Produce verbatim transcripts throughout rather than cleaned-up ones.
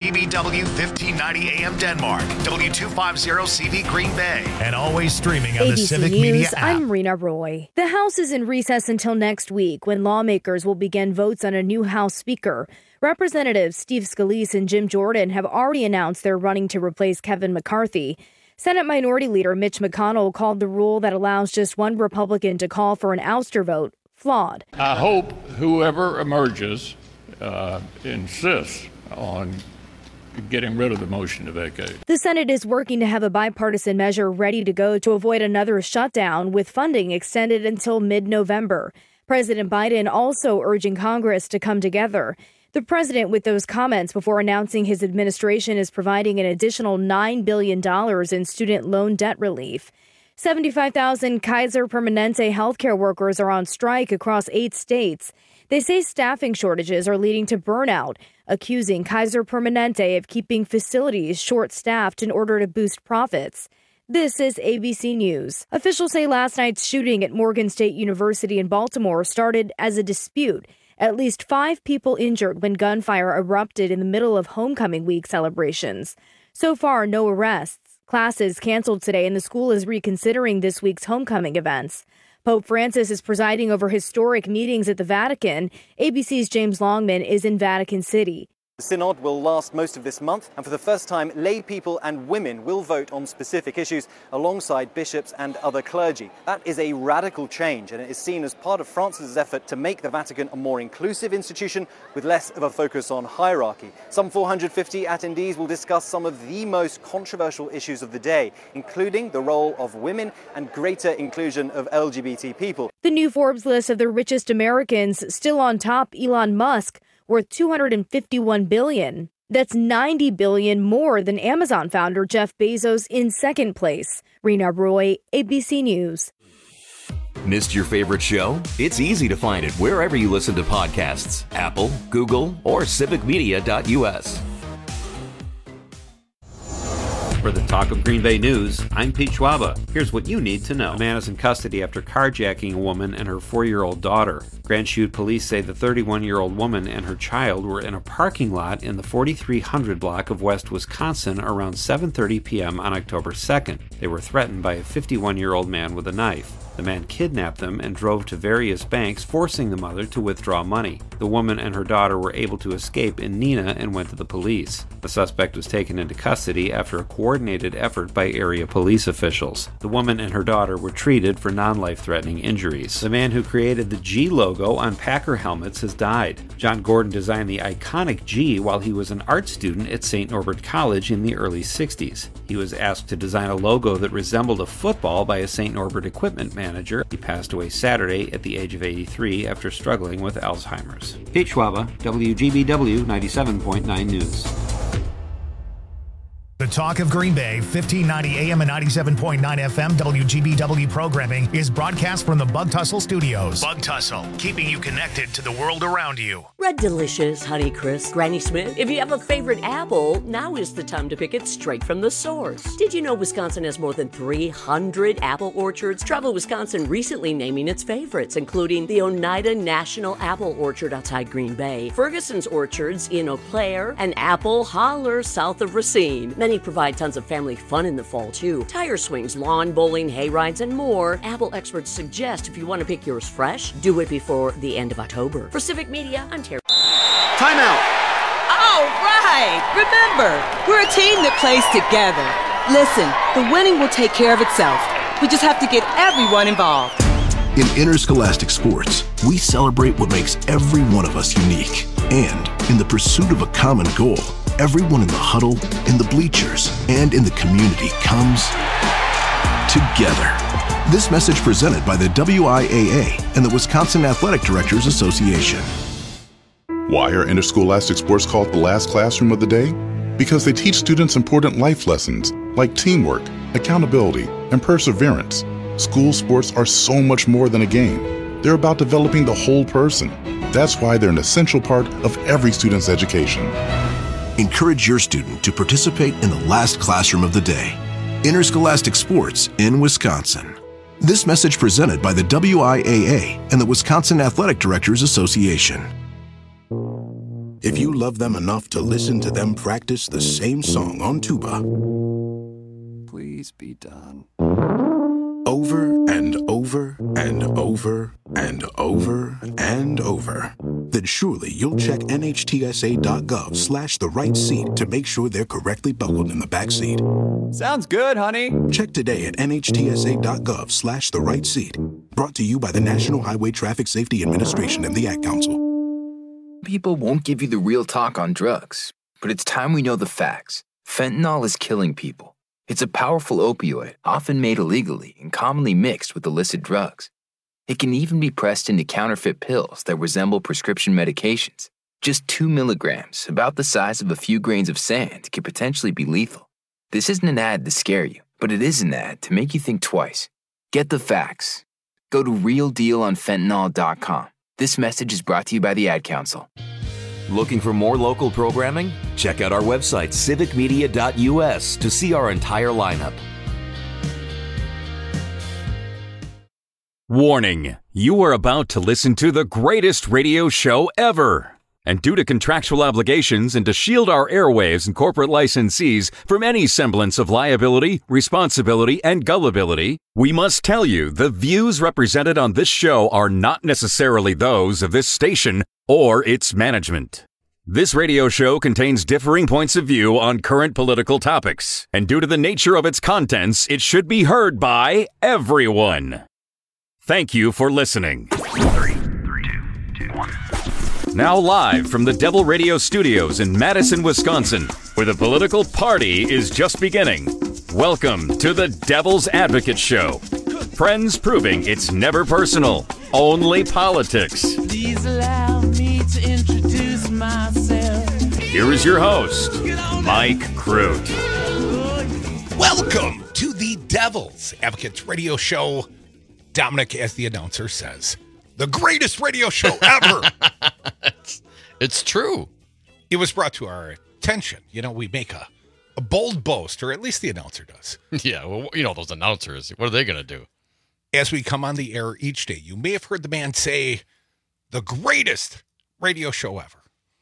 G B W fifteen ninety A M Denmark, W two fifty C V Green Bay, and always streaming on A the B C Civic News, Media app. I'm Rena Roy. The House is in recess until next week when lawmakers will begin votes on a new House Speaker. Representatives Steve Scalise and Jim Jordan have already announced they're running to replace Kevin McCarthy. Senate Minority Leader Mitch McConnell called the rule that allows just one Republican to call for an ouster vote flawed. I hope whoever emerges uh, insists on getting rid of the motion to vacate. The Senate is working to have a bipartisan measure ready to go to avoid another shutdown, with funding extended until mid-November. President Biden also urging Congress to come together. The president, with those comments before announcing his administration is providing an additional nine billion dollars in student loan debt relief. seventy-five thousand Kaiser Permanente healthcare workers are on strike across eight states. They say staffing shortages are leading to burnout, accusing Kaiser Permanente of keeping facilities short-staffed in order to boost profits. This is A B C News. Officials say last night's shooting at Morgan State University in Baltimore started as a dispute. At least five people injured when gunfire erupted in the middle of homecoming week celebrations. So far, no arrests. Classes canceled today, and the school is reconsidering this week's homecoming events. Pope Francis is presiding over historic meetings at the Vatican. A B C's James Longman is in Vatican City. The synod will last most of this month, and for the first time, lay people and women will vote on specific issues alongside bishops and other clergy. That is a radical change, and it is seen as part of Francis's effort to make the Vatican a more inclusive institution with less of a focus on hierarchy. Some four hundred fifty attendees will discuss some of the most controversial issues of the day, including the role of women and greater inclusion of L G B T people. The new Forbes list of the richest Americans, still on top, Elon Musk, worth two hundred fifty-one billion dollars. That's ninety billion dollars more than Amazon founder Jeff Bezos in second place. Rena Roy, A B C News. Missed your favorite show? It's easy to find it wherever you listen to podcasts. Apple, Google, or civic media dot U S. For the Talk of Green Bay News, I'm Pete Schwaba. Here's what you need to know. A man is in custody after carjacking a woman and her four-year-old daughter. Grand Chute police say the thirty-one-year-old woman and her child were in a parking lot in the forty-three hundred block of West Wisconsin around seven thirty p.m. on October second. They were threatened by a fifty-one-year-old man with a knife. The man kidnapped them and drove to various banks, forcing the mother to withdraw money. The woman and her daughter were able to escape in Neenah and went to the police. The suspect was taken into custody after a coordinated effort by area police officials. The woman and her daughter were treated for non-life-threatening injuries. The man who created the G logo on Packer helmets has died. John Gordon designed the iconic G while he was an art student at Saint Norbert College in the early sixties. He was asked to design a logo that resembled a football by a Saint Norbert equipment manager. He passed away Saturday at the age of eighty-three after struggling with Alzheimer's. Pete Schwaba, W G B W ninety-seven point nine News. The Talk of Green Bay, fifteen ninety A M and ninety-seven point nine F M W G B W programming is broadcast from the Bug Tussle Studios. Bug Tussle, keeping you connected to the world around you. Red Delicious, Honey Crisp, Granny Smith. If you have a favorite apple, now is the time to pick it straight from the source. Did you know Wisconsin has more than three hundred apple orchards? Travel Wisconsin recently naming its favorites, including the Oneida National Apple Orchard outside Green Bay, Ferguson's Orchards in Eau Claire, and Apple Holler south of Racine. Many provide tons of family fun in the fall, too. Tire swings, lawn bowling, hay rides, and more. Apple experts suggest if you want to pick yours fresh, do it before the end of October. For Civic Media, I'm Terry. Timeout. All right. Remember, we're a team that plays together. Listen, the winning will take care of itself. We just have to get everyone involved. In interscholastic sports, we celebrate what makes every one of us unique. And in the pursuit of a common goal, everyone in the huddle, in the bleachers, and in the community comes together. This message presented by the W I A A and the Wisconsin Athletic Directors Association. Why are interscholastic sports called the last classroom of the day? Because they teach students important life lessons like teamwork, accountability, and perseverance. School sports are so much more than a game. They're about developing the whole person. That's why they're an essential part of every student's education. Encourage your student to participate in the last classroom of the day. Interscholastic sports in Wisconsin. This message presented by the W I A A and the Wisconsin Athletic Directors Association. if you love them enough to listen to them practice the same song on tuba. Please be done. Over and over and over and over and over. Then surely you'll check nhtsa.gov slash the right seat to make sure they're correctly buckled in the back seat. Sounds good, honey. Check today at nhtsa.gov slash the right seat. Brought to you by the National Highway Traffic Safety Administration and the Ad Council. People won't give you the real talk on drugs, but it's time we know the facts. Fentanyl is killing people. It's a powerful opioid, often made illegally and commonly mixed with illicit drugs. It can even be pressed into counterfeit pills that resemble prescription medications. Just two milligrams, about the size of a few grains of sand, can potentially be lethal. This isn't an ad to scare you, but it is an ad to make you think twice. Get the facts. Go to real deal on fentanyl dot com. This message is brought to you by the Ad Council. Looking for more local programming? Check out our website, civic media dot u s, to see our entire lineup. Warning, you are about to listen to the greatest radio show ever. And due to contractual obligations and to shield our airwaves and corporate licensees from any semblance of liability, responsibility, and gullibility, we must tell you the views represented on this show are not necessarily those of this station or its management. This radio show contains differing points of view on current political topics, and due to the nature of its contents, it should be heard by everyone. Thank you for listening. Three, three, two, two, one. Now live from the Devil Radio Studios in Madison, Wisconsin, where the political party is just beginning. Welcome to the Devil's Advocate Show. Friends proving it's never personal, only politics. Please allow me to introduce myself. Here is your host, Mike Crute. Welcome to the Devil's Advocates Radio Show. Dominic, as the announcer says, the greatest radio show ever. it's, it's true. It was brought to our attention. You know, we make a, a bold boast, or at least the announcer does. Yeah, well, you know, those announcers, what are they going to do? As we come on the air each day, you may have heard the man say, the greatest radio show ever.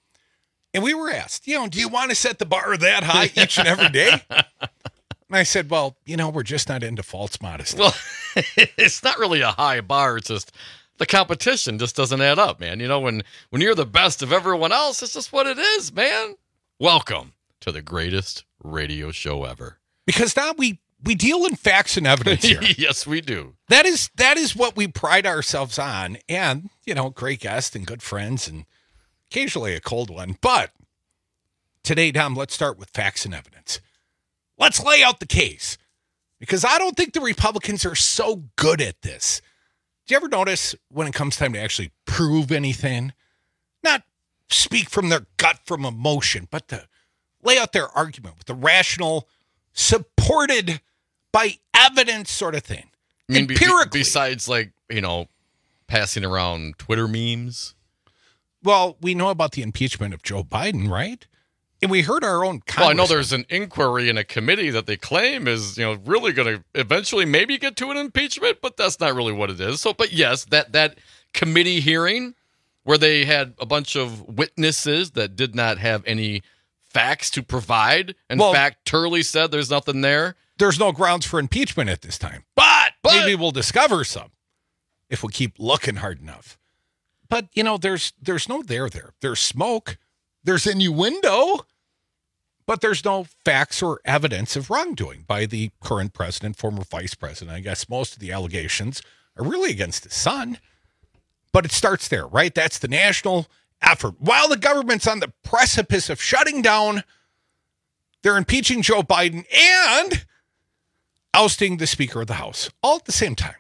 And we were asked, you know, do you want to set the bar that high each and every day? And I said, well, you know, we're just not into false modesty. Well, it's not really a high bar. It's just the competition just doesn't add up, man. You know, when, when you're the best of everyone else, it's just what it is, man. Welcome to the greatest radio show ever. Because now we, we deal in facts and evidence here. Yes, we do. That is that is what we pride ourselves on. And, you know, great guests and good friends and occasionally a cold one. But today, Dom, let's start with facts and evidence. Let's lay out the case, because I don't think the Republicans are so good at this. Do you ever notice when it comes time to actually prove anything, not speak from their gut from emotion, but to lay out their argument with a rational, supported by evidence sort of thing? I mean, empirically. Be- besides, like, you know, passing around Twitter memes? Well, we know about the impeachment of Joe Biden, right? And we heard our own Well, I know there's an inquiry in a committee that they claim is, you know, really going to eventually maybe get to an impeachment, but that's not really what it is. So, but yes, that that committee hearing where they had a bunch of witnesses that did not have any facts to provide. In well, fact, Turley said there's nothing there. There's no grounds for impeachment at this time. But, but maybe we'll discover some if we keep looking hard enough. But, you know, there's there's no there there. There's smoke. There's innuendo, but there's no facts or evidence of wrongdoing by the current president, former vice president. I guess most of the allegations are really against his son, but it starts there, right? That's the national effort. While the government's on the precipice of shutting down, they're impeaching Joe Biden and ousting the Speaker of the House all at the same time.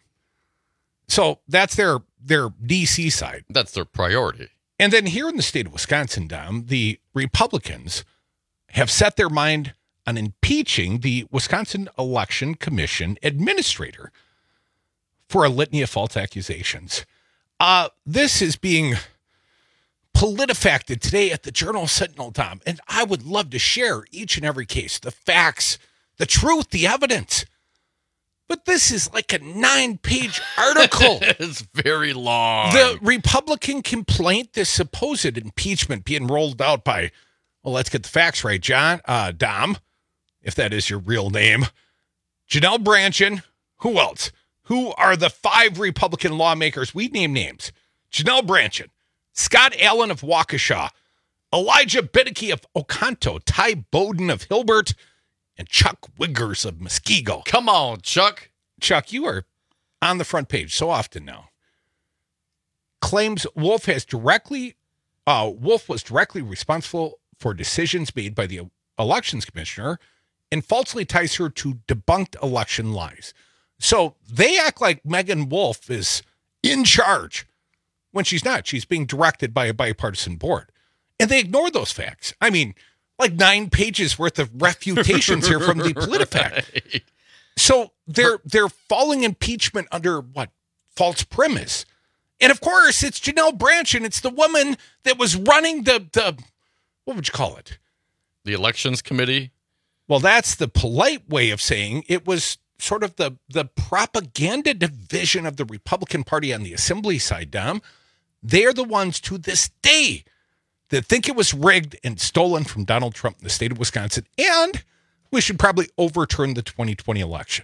So that's their their D C side. That's their priority. And then here in the state of Wisconsin, Dom, the Republicans have set their mind on impeaching the Wisconsin Election Commission administrator for a litany of false accusations. Uh, this is being politifacted today at the Journal-Sentinel, Dom, and I would love to share each and every case, the facts, the truth, the evidence. But this is like a nine-page article. It's very long. The Republican complaint, this supposed impeachment being rolled out by, well, let's get the facts right, John, uh, Dom, if that is your real name, Janelle Brandtjen, who else? Who are the five Republican lawmakers? We name names. Janelle Brandtjen, Scott Allen of Waukesha, Elijah Binneke of Oconto, Ty Bowden of Hilbert, and Chuck Wiggers of Muskego. Come on, Chuck. Chuck, you are on the front page so often now. Claims Wolf has directly, uh, Wolf was directly responsible for decisions made by the elections commissioner and falsely ties her to debunked election lies. So they act like Megan Wolf is in charge when she's not. She's being directed by a bipartisan board. And they ignore those facts. I mean, like nine pages worth of refutations here from the PolitiFact. Right. So they're they're falling impeachment under what? False premise. And of course, it's Janelle Brandtjen. It's the woman that was running the, the what would you call it? The elections committee? Well, that's the polite way of saying it was sort of the, the propaganda division of the Republican Party on the assembly side, Dom. They're the ones to this day that think it was rigged and stolen from Donald Trump in the state of Wisconsin, and we should probably overturn the twenty twenty election.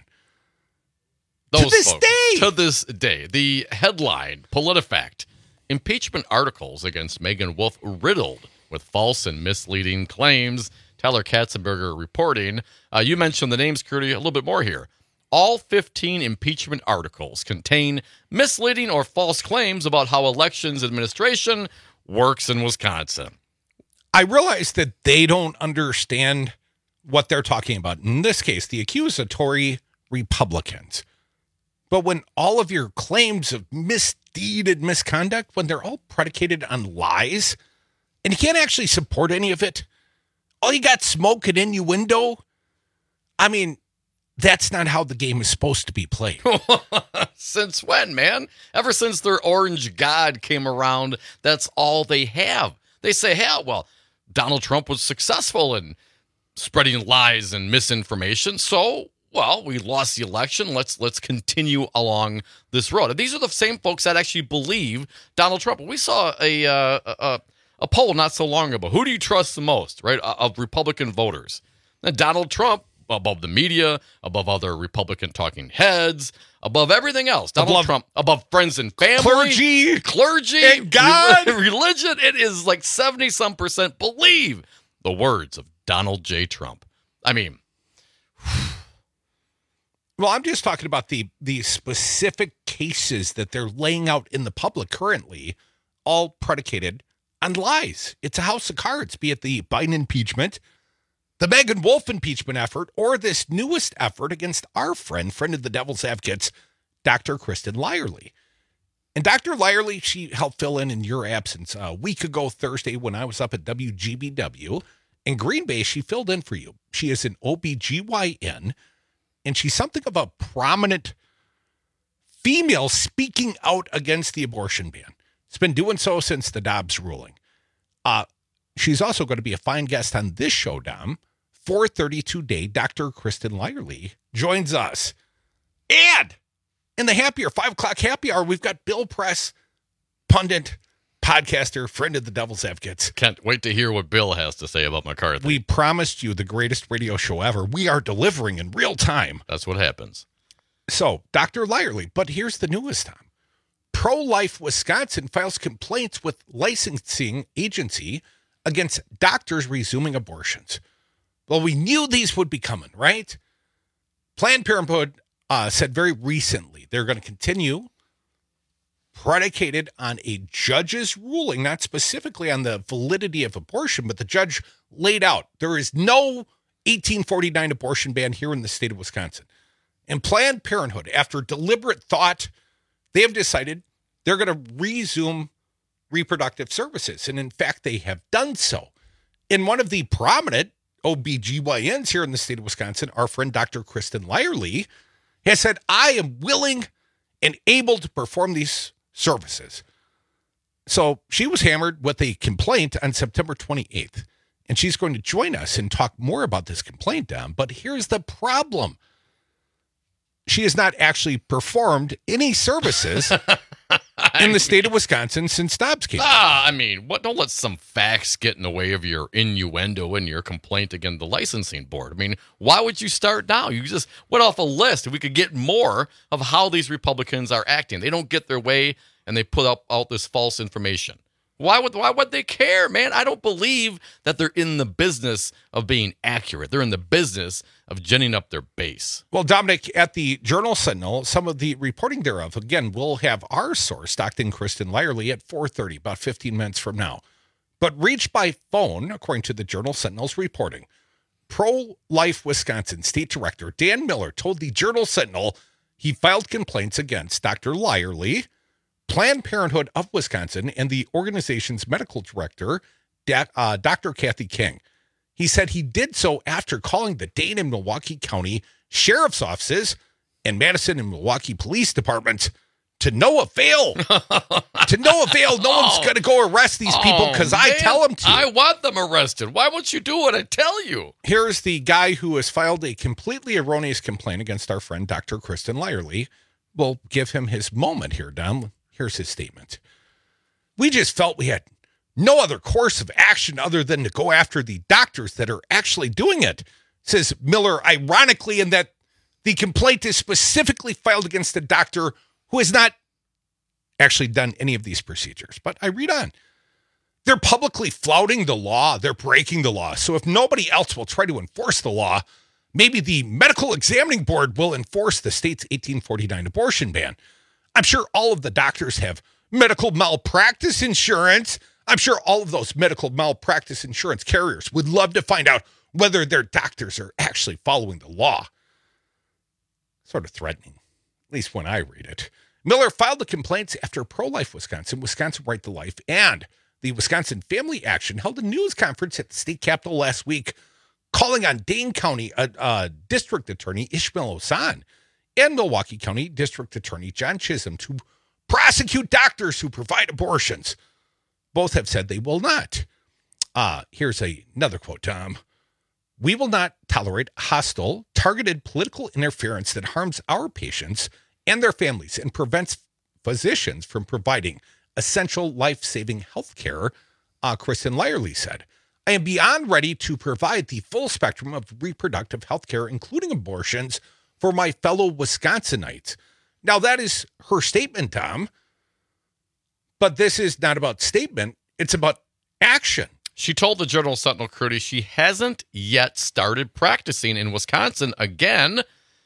Those to this folks, day. To this day. The headline, PolitiFact, impeachment articles against Megan Wolf riddled with false and misleading claims. Tyler Katzenberger reporting. Uh, you mentioned the names, Curdy, a little bit more here. All fifteen impeachment articles contain misleading or false claims about how elections administration works in Wisconsin. I realize that they don't understand what they're talking about. In this case, the accusatory Republicans. But when all of your claims of misdeeded misconduct, when they're all predicated on lies, and you can't actually support any of it, all you got smoke and innuendo. I mean, that's not how the game is supposed to be played. Since when, man? Ever since their orange god came around, that's all they have. They say, hell, well, Donald Trump was successful in spreading lies and misinformation, so, well, we lost the election. Let's let's continue along this road. And these are the same folks that actually believe Donald Trump. We saw a uh, a, a poll not so long ago. Who do you trust the most, right, of Republican voters? And Donald Trump, above the media, above other Republican talking heads, above everything else. Donald above Trump, above friends and family. Clergy. Clergy. And God. Religion. It is like seventy-some percent believe the words of Donald J. Trump. I mean. Well, I'm just talking about the, the specific cases that they're laying out in the public currently, all predicated on lies. It's a house of cards, be it the Biden impeachment, the Megan Wolf impeachment effort, or this newest effort against our friend, friend of the Devil's Advocates, Doctor Kristen Lyerly. And Doctor Lyerly, she helped fill in in your absence a week ago Thursday when I was up at W G B W. In Green Bay, she filled in for you. She is an O B G Y N, and she's something of a prominent female speaking out against the abortion ban. It's been doing so since the Dobbs ruling. Uh, she's also going to be a fine guest on this show, Dom. four thirty today, Doctor Kristen Lyerly joins us. And in the happier five o'clock happy hour, we've got Bill Press, pundit, podcaster, friend of the Devil's Advocates. Can't wait to hear what Bill has to say about McCarthy. We promised you the greatest radio show ever. We are delivering in real time. That's what happens. So, Doctor Lyerly, but here's the newest, Tom. Pro-Life Wisconsin files complaints with licensing agency against doctors resuming abortions. Well, we knew these would be coming, right? Planned Parenthood uh, said very recently they're going to continue predicated on a judge's ruling, not specifically on the validity of abortion, but the judge laid out there is no eighteen forty-nine abortion ban here in the state of Wisconsin. And Planned Parenthood, after deliberate thought, they have decided they're going to resume reproductive services. And in fact, they have done so. In one of the prominent O B G Y Ns here in the state of Wisconsin, our friend Doctor Kristen Lyerly has said, I am willing and able to perform these services. So she was hammered with a complaint on September twenty-eighth, and she's going to join us and talk more about this complaint, Dom. But here's the problem. she has not actually performed any services in the state of Wisconsin since Dobbs came. Ah, I mean, what? Don't let some facts get in the way of your innuendo and your complaint against the licensing board. I mean, why would you start now? You just went off a list. We could get more of how these Republicans are acting. They don't get their way, and they put up out this false information. Why would why would they care, man? I don't believe that they're in the business of being accurate. They're in the business of ginning up their base. Well, Dominic, at the Journal Sentinel, some of the reporting thereof, again, we'll have our source, Doctor Kristen Lyerly, at four thirty, about fifteen minutes from now. But reached by phone, according to the Journal Sentinel's reporting, Pro-Life Wisconsin State Director Dan Miller told the Journal Sentinel he filed complaints against Doctor Lyerly, Planned Parenthood of Wisconsin, and the organization's medical director, uh, Doctor Kathy King. He said he did so after calling the Dane and Milwaukee County Sheriff's Offices and Madison and Milwaukee Police Departments to no avail. to no avail. No oh, one's going to go arrest these people because oh, I tell them to. I want them arrested. Why won't you do what I tell you? Here's the guy who has filed a completely erroneous complaint against our friend Doctor Kristen Lyerly. We'll give him his moment here, Dom. Here's his statement. We just felt we had no other course of action other than to go after the doctors that are actually doing it, says Miller, ironically, in that the complaint is specifically filed against a doctor who has not actually done any of these procedures. But I read on. They're publicly flouting the law. They're breaking the law. So if nobody else will try to enforce the law, maybe the Medical Examining Board will enforce the state's eighteen forty-nine abortion ban. I'm sure all of the doctors have medical malpractice insurance. I'm sure all of those medical malpractice insurance carriers would love to find out whether their doctors are actually following the law. Sort of threatening, at least when I read it. Miller filed the complaints after Pro-Life Wisconsin, Wisconsin Right to Life, and the Wisconsin Family Action held a news conference at the state capitol last week, calling on Dane County uh, uh, District Attorney Ishmael Osan and Milwaukee County District Attorney John Chisholm to prosecute doctors who provide abortions. Both have said they will not. Uh, here's a, another quote, Tom. We will not tolerate hostile, targeted political interference that harms our patients and their families and prevents physicians from providing essential life-saving health care, uh, Kristen Lyerly said. I am beyond ready to provide the full spectrum of reproductive health care, including abortions, for my fellow Wisconsinites. Now, that is her statement, Tom. But this is not about statement. It's about action. She told the Journal Sentinel, Crudy, she hasn't yet started practicing in Wisconsin again.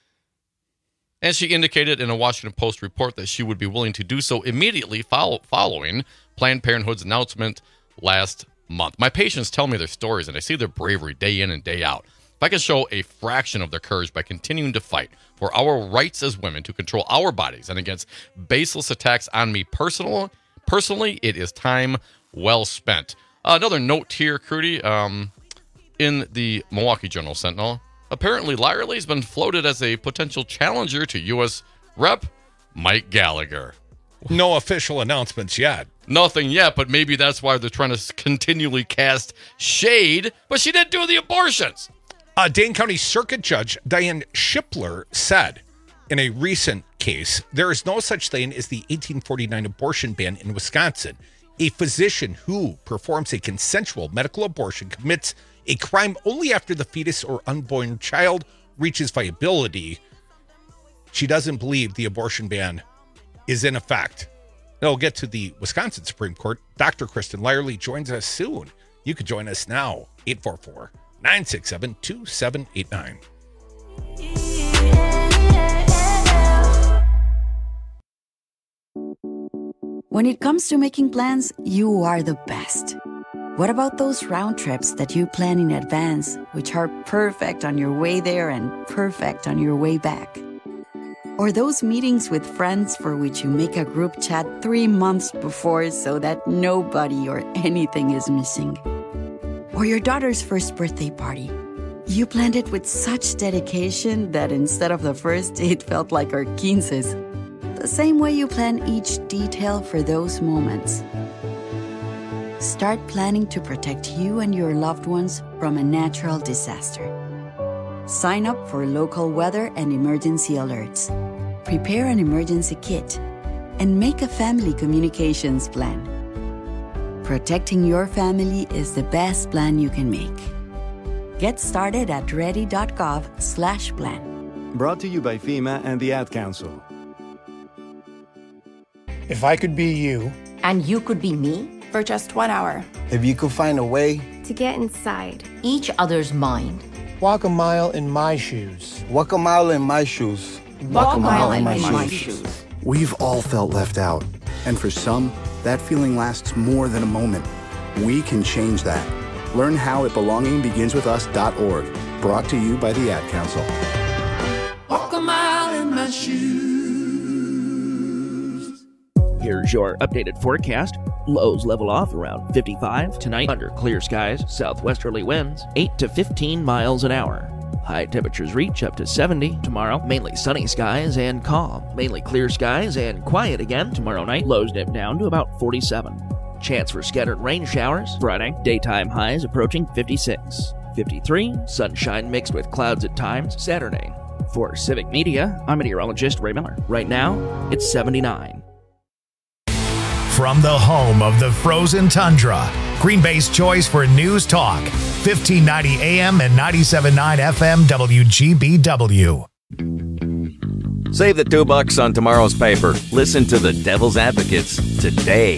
And she indicated in a Washington Post report that she would be willing to do so immediately follow, following Planned Parenthood's announcement last month. My patients tell me their stories, and I see their bravery day in and day out. If I can show a fraction of their courage by continuing to fight for our rights as women to control our bodies and against baseless attacks on me personal, personally, it is time well spent. Uh, another note here, Crudy, um, in the Milwaukee Journal Sentinel, apparently Lyerly has been floated as a potential challenger to U S Rep Mike Gallagher. No official announcements yet. Nothing yet, but maybe that's why they're trying to continually cast shade. But she didn't do the abortions. Uh, Dane County Circuit Judge Diane Shipler said in a recent case, there is no such thing as the eighteen forty-nine abortion ban in Wisconsin. A physician who performs a consensual medical abortion commits a crime only after the fetus or unborn child reaches viability. She doesn't believe the abortion ban is in effect. Now we'll get to the Wisconsin Supreme Court. Doctor Kristen Lyerly joins us soon. You can join us now, eight four four, nine six seven, two seven eight nine. When it comes to making plans, you are the best. What about those round trips that you plan in advance, which are perfect on your way there and perfect on your way back? Or those meetings with friends for which you make a group chat three months before so that nobody or anything is missing? Or your daughter's first birthday party. You planned it with such dedication that instead of the first, it felt like our quinces. The same way you plan each detail for those moments. Start planning to protect you and your loved ones from a natural disaster. Sign up for local weather and emergency alerts. Prepare an emergency kit and make a family communications plan. Protecting your family is the best plan you can make. Get started at ready.gov slash plan. Brought to you by FEMA and the Ad Council. If I could be you. And you could be me? For just one hour. If you could find a way to get inside each other's mind. Walk a mile in my shoes. Walk a mile in my shoes. Walk, Walk a mile, mile in my, my, my shoes. shoes. We've all felt left out. And for some, that feeling lasts more than a moment. We can change that. Learn how at belonging begins with us dot org. Brought to you by the Ad Council. Walk a mile in my shoes. Here's your updated forecast. Lows level off around fifty-five. Tonight, under clear skies, southwesterly winds, eight to fifteen miles an hour. High temperatures reach up to seventy. Tomorrow, mainly sunny skies and calm. Mainly clear skies and quiet again. Tomorrow night, lows dip down to about forty-seven. Chance for scattered rain showers. Friday, daytime highs approaching fifty-six. fifty-three, sunshine mixed with clouds at times. Saturday. For Civic Media, I'm meteorologist Ray Miller. Right now, it's seventy-nine. From the home of the frozen tundra, Green Bay's choice for news talk, fifteen ninety A M and ninety-seven point nine F M W G B W. Save the two bucks on tomorrow's paper. Listen to the Devil's Advocates today.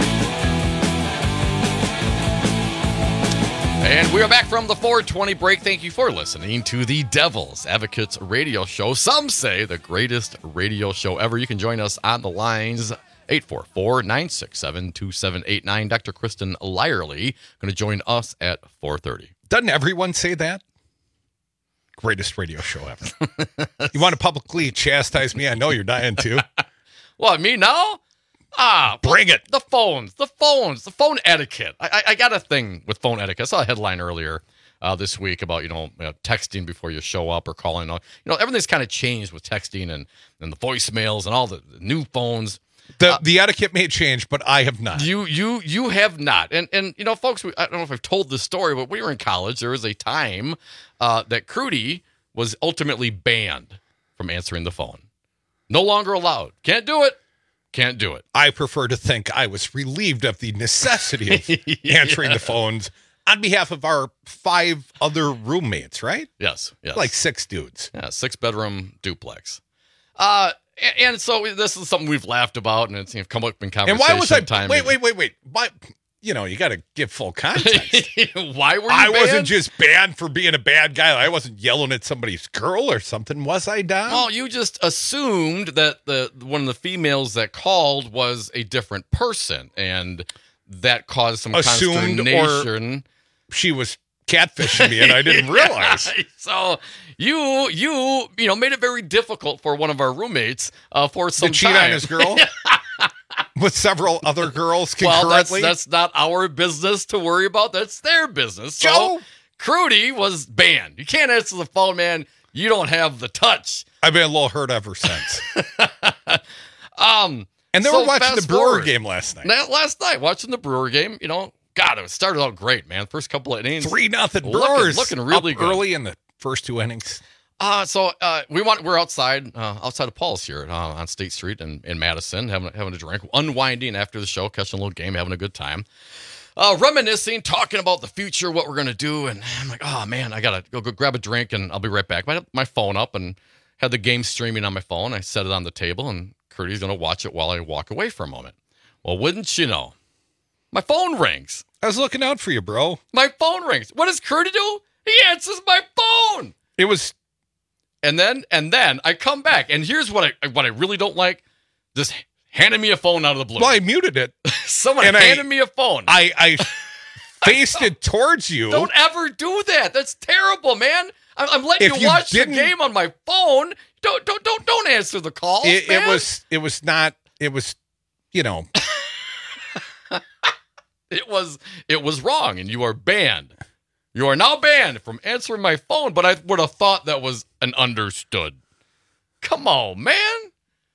And we are back from the four twenty break. Thank you for listening to the Devil's Advocates radio show. Some say the greatest radio show ever. You can join us on the lines. eight four four, nine six seven, two seven eight nine. Doctor Kristen Lyerly going to join us at four thirty. Doesn't everyone say that? Greatest radio show ever. You want to publicly chastise me? I know you're dying to. What, me now? Ah, bring it. The phones, the phones, the phone etiquette. I, I, I got a thing with phone etiquette. I saw a headline earlier uh, this week about, you know, you know, texting before you show up or calling. You know, everything's kind of changed with texting and, and the voicemails and all the, the new phones. The uh, the etiquette may change, but I have not. You you you have not. And, and you know, folks, we, I don't know if I've told this story, but we were in college. There was a time uh, that Crudy was ultimately banned from answering the phone. No longer allowed. Can't do it. Can't do it. I prefer to think I was relieved of the necessity of yeah. answering the phones on behalf of our five other roommates, right? Yes, yes. Like six dudes. Yeah, six-bedroom duplex. Uh, and, and so this is something we've laughed about, and it's you know, come up in conversation. And why was I... Time wait, wait, wait, wait. Why... You know, you got to give full context. Why were you I banned? wasn't just banned for being a bad guy. I wasn't yelling at somebody's girl or something, was I, Don? Well, you just assumed that the one of the females that called was a different person, and that caused some assumed consternation. Or she was catfishing me, and I didn't realize. Yeah, so you, you, you know, made it very difficult for one of our roommates uh, for some to cheat time. on his girl. With several other girls concurrently? Well, that's, that's not our business to worry about. That's their business. So, Joe! Crudy was banned. You can't answer the phone, man. You don't have the touch. I've been a little hurt ever since. um, and they so were watching the Brewer forward. game last night. Last night, watching the Brewer game, you know, God, it started out great, man. First couple of innings. Three nothing Looking, Brewers. looking really up good. Early in the first two innings. Uh, so uh, we want we're outside uh, outside of Paul's here uh, on State Street in, in Madison, having having a drink, unwinding after the show, catching a little game, having a good time, uh, reminiscing, talking about the future, what we're gonna do, and I'm like, oh man, I gotta go, go grab a drink, and I'll be right back. I had my phone up and had the game streaming on my phone. I set it on the table, and Curdy's gonna watch it while I walk away for a moment. Well, wouldn't you know, my phone rings. I was looking out for you, bro. My phone rings. What does Curdy do? He answers my phone. It was. And then and then I come back, and here's what I what I really don't like: just handing me a phone out of the blue. Well, I muted it. Someone and handed I, me a phone. I, I faced it towards you. Don't ever do that. That's terrible, man. I'm, I'm letting you, you watch the game on my phone. Don't don't don't don't answer the calls. It, man. it was it was not. It was, you know. it was it was wrong, and you are banned. You are now banned from answering my phone, but I would have thought that was an understood. Come on, man.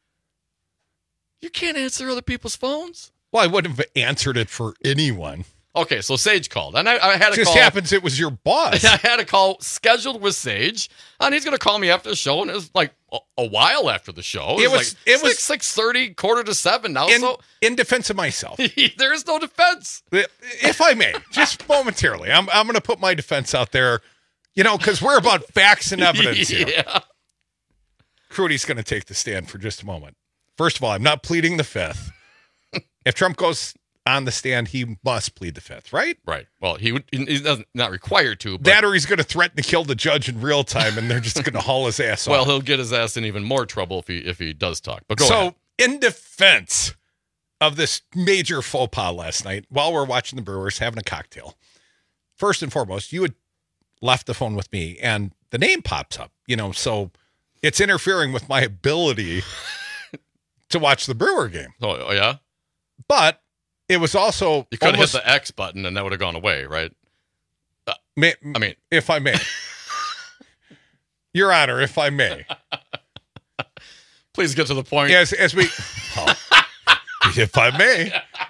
You can't answer other people's phones? Well, I wouldn't have answered it for anyone. Okay, so Sage called, and I, I had a it just call. happens it was your boss. I had a call scheduled with Sage, and he's going to call me after the show, and it was like a, a while after the show. It, It was, was- like it was- six thirty, quarter to seven now. In, so in defense of myself, there is no defense. if I may, just momentarily, I'm I'm going to put my defense out there, you know, because we're about facts and evidence here. Yeah. Crudy's going to take the stand for just a moment. First of all, I'm not pleading the fifth. If Trump goes on the stand, he must plead the fifth, right? Right. Well, he would. He's not required to. But, That or he's going to threaten to kill the judge in real time, and they're just going to haul his ass well, off. he'll get his ass in even more trouble if he if he does talk. But go so, ahead. in defense of this major faux pas last night, while we're watching the Brewers having a cocktail, first and foremost, you had left the phone with me, and the name pops up. You know, so it's interfering with my ability to watch the Brewer game. Oh, oh yeah. But it was also You could have hit almost, the X button, and that would have gone away, right? Uh, may, I mean, if I may, Your Honor, if I may, please get to the point. as as we, oh, if I may,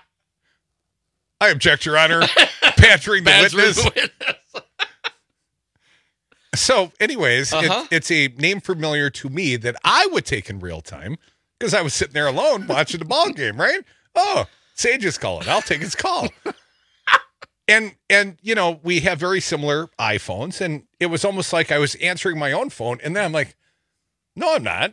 I object, Your Honor, badgering the Badgering witness. the witness. So, anyways, Uh-huh. it, it's a name familiar to me that I would take in real time because I was sitting there alone watching the ball game, right? Oh, Sage is calling. I'll take his call. and, and you know, we have very similar iPhones, and it was almost like I was answering my own phone, and then I'm like, no, I'm not.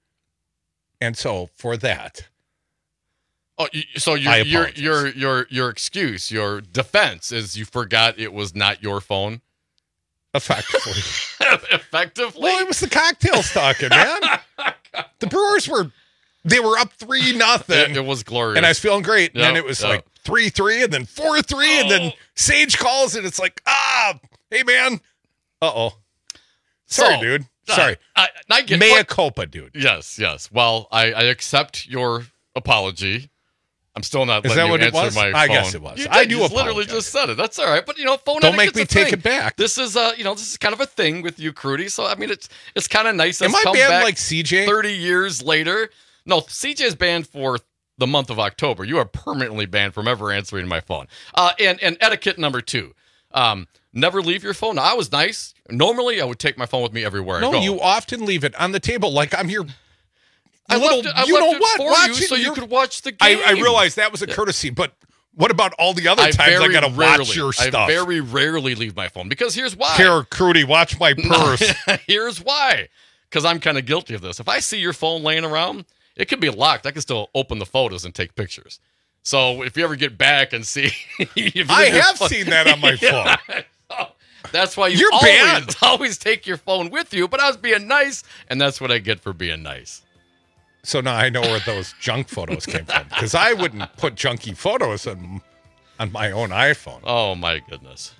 And so, for that, Oh, you- so I your your apologize. your your your excuse, your defense is you forgot it was not your phone. effectively. Effectively. Well, it was the cocktails talking, man. The Brewers were, they were up three nothing. It, it was glorious. And I was feeling great. And Yep, then it was yep. like three three and then four three. And then Sage calls and it's like, ah, hey, man. Uh-oh. Sorry, So, dude. uh, Sorry. I, I get Mea what- culpa, dude. Yes, yes. Well, I, I accept your apology. I'm still not Is letting that you what it answer was? my I phone. guess it was. You I did. do You just literally apologize. just said it. That's all right. But you know, phone Don't make etiquette's me a take thing. it back. This is uh, you know, this is kind of a thing with you, Crudy. So I mean, it's it's kind of nice. Am us I come banned back like C J? Thirty years later. No, C J is banned for the month of October. You are permanently banned from ever answering my phone. Uh, and and etiquette number two. Um, never leave your phone. Now, I was nice. Normally, I would take my phone with me everywhere I No, go. you often leave it on the table like I'm here. I little, left it, I you left know it what? for you Watching so you your- could watch the game. I, I realized that was a courtesy, but what about all the other I times I very got to rarely- watch your I stuff? very rarely leave my phone because here's why. Here, Crudy, watch my purse. Here's why. Because I'm kind of guilty of this. If I see your phone laying around, it could be locked. I can still open the photos and take pictures. So if you ever get back and see, if you I leave your have phone- seen that on my Yeah. phone. That's why you You're always, banned. always take your phone with you. But I was being nice, and that's what I get for being nice. So now I know where those junk photos came from because I wouldn't put junky photos on on my own iPhone. Oh my goodness.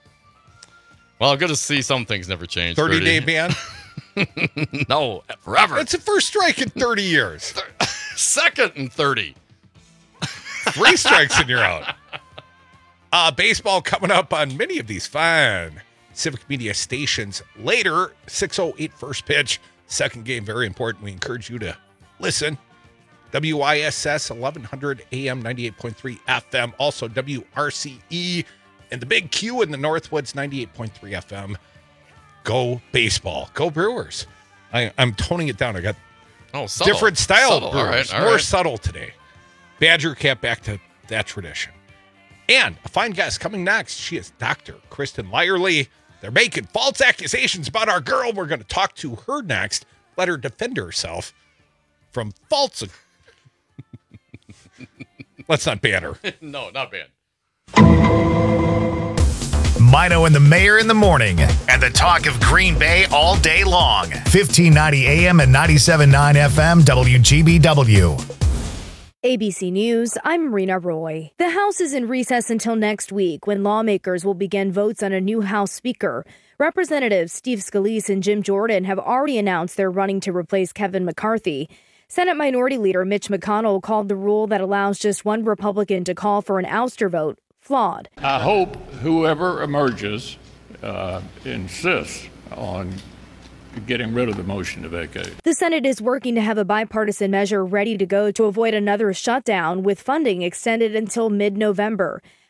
Well, good to see some things never change. thirty day Rudy. ban. No, forever. It's the first strike in thirty years. Second and thirty. Three strikes and you're out. Uh, baseball coming up on many of these fine Civic Media stations later. six oh eight first pitch. Second game, very important. We encourage you to listen. W I S S eleven hundred A M ninety-eight point three F M. Also W R C E and the Big Q in the Northwoods ninety-eight point three F M. Go baseball. Go Brewers. I, I'm toning it down. I got Oh, subtle. different style Subtle. Brewers. All right, all More right. subtle today. Badger Cat back to that tradition. And a fine guest coming next. She is Doctor Kristen Lyerly. They're making false accusations about our girl. We're going to talk to her next. Let her defend herself from false. Let's not ban her. No, not bad. Mino and the Mayor in the morning, and the talk of Green Bay all day long. fifteen ninety A M and ninety-seven point nine F M W G B W. A B C News, I'm Marina Roy. The House is in recess until next week when lawmakers will begin votes on a new House Speaker. Representatives Steve Scalise and Jim Jordan have already announced they're running to replace Kevin McCarthy. Senate Minority Leader Mitch McConnell called the rule that allows just one Republican to call for an ouster vote flawed. I hope whoever emerges uh, insists on getting rid of the motion to vacate. The Senate is working to have a bipartisan measure ready to go to avoid another shutdown with funding extended until mid-November.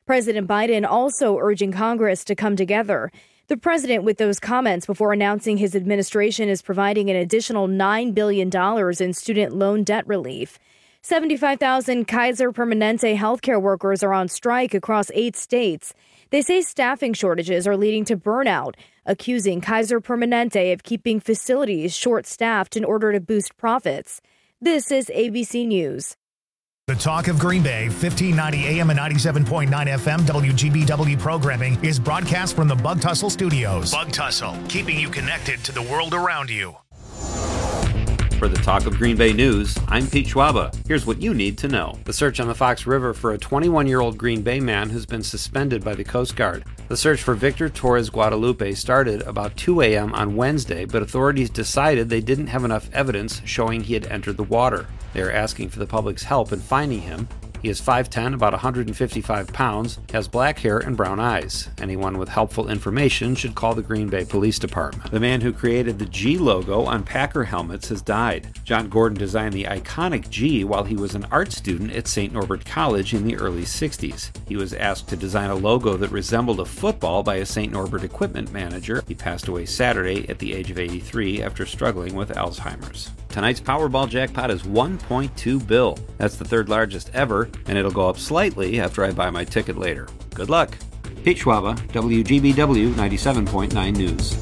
President Biden also urging Congress to come together. The president with those comments before announcing his administration is providing an additional nine billion dollars in student loan debt relief. seventy-five thousand Kaiser Permanente healthcare workers are on strike across eight states. They say staffing shortages are leading to burnout, accusing Kaiser Permanente of keeping facilities short-staffed in order to boost profits. This is A B C News. The Talk of Green Bay, fifteen ninety A M and ninety-seven point nine F M W G B W programming is broadcast from the Bug Tussle Studios. Bug Tussle, keeping you connected to the world around you. For the Talk of Green Bay News, I'm Pete Schwaba. Here's what you need to know. The search on the Fox River for a twenty-one-year-old Green Bay man has been suspended by the Coast Guard. The search for Victor Torres Guadalupe started about two A M on Wednesday, but authorities decided they didn't have enough evidence showing he had entered the water. They are asking for the public's help in finding him. He is five ten, about one hundred fifty-five pounds, has black hair and brown eyes. Anyone with helpful information should call the Green Bay Police Department. The man who created the G logo on Packer helmets has died. John Gordon designed the iconic G while he was an art student at Saint Norbert College in the early sixties. He was asked to design a logo that resembled a football by a Saint Norbert equipment manager. He passed away Saturday at the age of eighty-three after struggling with Alzheimer's. Tonight's Powerball jackpot is one point two bill. That's the third largest ever, and it'll go up slightly after I buy my ticket later. Good luck. Pete Schwaba, W G B W ninety-seven point nine News.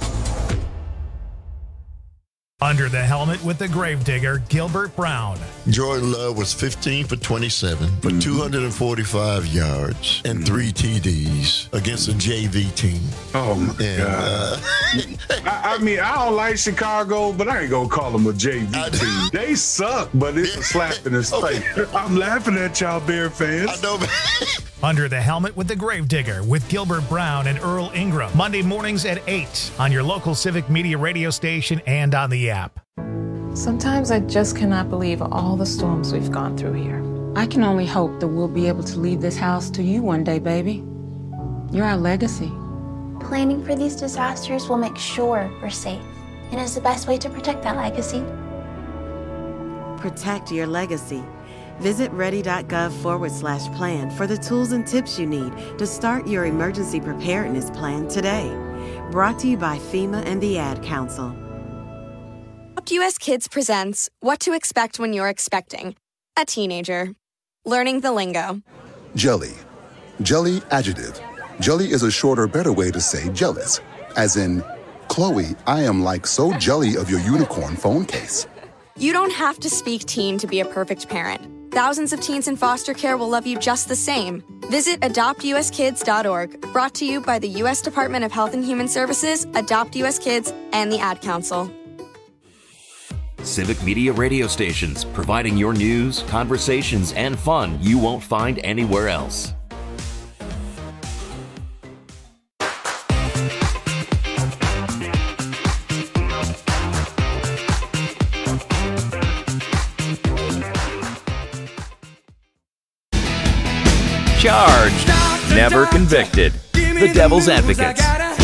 Under the helmet with the gravedigger, Gilbert Brown. Jordan Love was fifteen for twenty-seven for mm-hmm. two hundred forty-five yards and three T Ds against a J V team. Oh, my and, God. Uh, I, I mean, I don't like Chicago, but I ain't going to call them a J V team. They suck, but it's a slap in the face. Okay. I'm laughing at y'all Bear fans. I know, man. Under the helmet with the gravedigger with Gilbert Brown and Earl Ingram. Monday mornings at eight on your local Civic Media radio station and on the app. Sometimes I just cannot believe all the storms we've gone through here. I can only hope that we'll be able to leave this house to you one day, baby. You're our legacy. Planning for these disasters will make sure we're safe, and is the best way to protect that legacy. Protect your legacy. Visit ready.gov forward slash plan for the tools and tips you need to start your emergency preparedness plan today. Brought to you by FEMA and the Ad Council. Adopt U S Kids presents What to Expect When You're Expecting a Teenager. Learning the lingo. Jelly. Jelly adjective. Jelly is a shorter, better way to say jealous. As in, Chloe, I am like so jelly of your unicorn phone case. You don't have to speak teen to be a perfect parent. Thousands of teens in foster care will love you just the same. Visit adopt u s kids dot org. Brought to you by the U S Department of Health and Human Services, Adopt U S Kids, and the Ad Council. Civic Media radio stations, providing your news, conversations, and fun you won't find anywhere else. Charged, never convicted. The Devil's Advocates.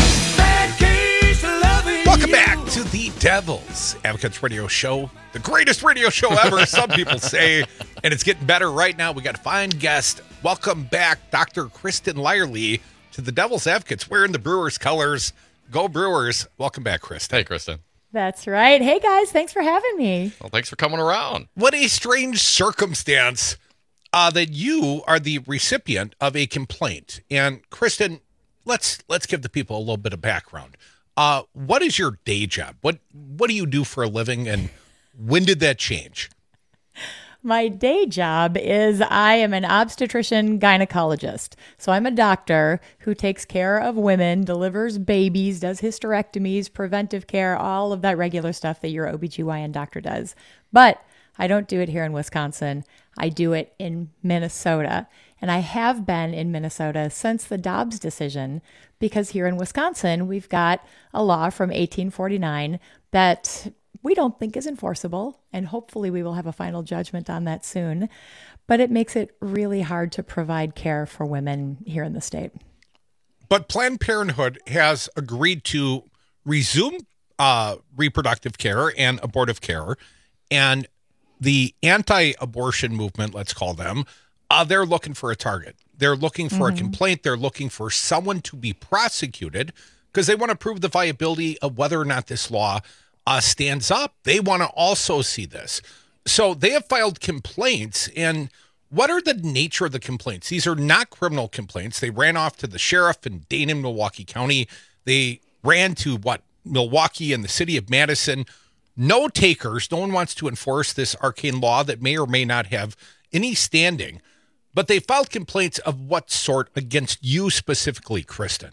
Welcome back to the Devil's Advocates radio show. The greatest radio show ever, some people say. And it's getting better right now. We got a fine guest. Welcome back, Doctor Kristen Lyerly, to the Devil's Advocates, wearing the Brewers colors. Go Brewers. Welcome back, Kristen. Hey, Kristen. That's right. Hey, guys. Thanks for having me. Well, thanks for coming around. What a strange circumstance uh, that you are the recipient of a complaint. And Kristen, let's let's give the people a little bit of background. Uh, what is your day job? What what do you do for a living, and when did that change? My day job is I am an obstetrician gynecologist. So I'm a doctor who takes care of women, delivers babies, does hysterectomies, preventive care, all of that regular stuff that your O B G Y N doctor does. But I don't do it here in Wisconsin. I do it in Minnesota. And I have been in Minnesota since the Dobbs decision, because here in Wisconsin, we've got a law from eighteen forty-nine that we don't think is enforceable, and hopefully we will have a final judgment on that soon. But it makes it really hard to provide care for women here in the state. But Planned Parenthood has agreed to resume uh, reproductive care and abortive care, and the anti-abortion movement, let's call them, uh, they're looking for a target. They're looking for mm-hmm. a complaint. They're looking for someone to be prosecuted because they want to prove the viability of whether or not this law uh, stands up. They want to also see this. So they have filed complaints. And what are the nature of the complaints? These are not criminal complaints. They ran off to the sheriff in Dane and Milwaukee County. They ran to what? Milwaukee and the city of Madison. No takers. No one wants to enforce this arcane law that may or may not have any standing. But they filed complaints of what sort against you specifically, Kristen?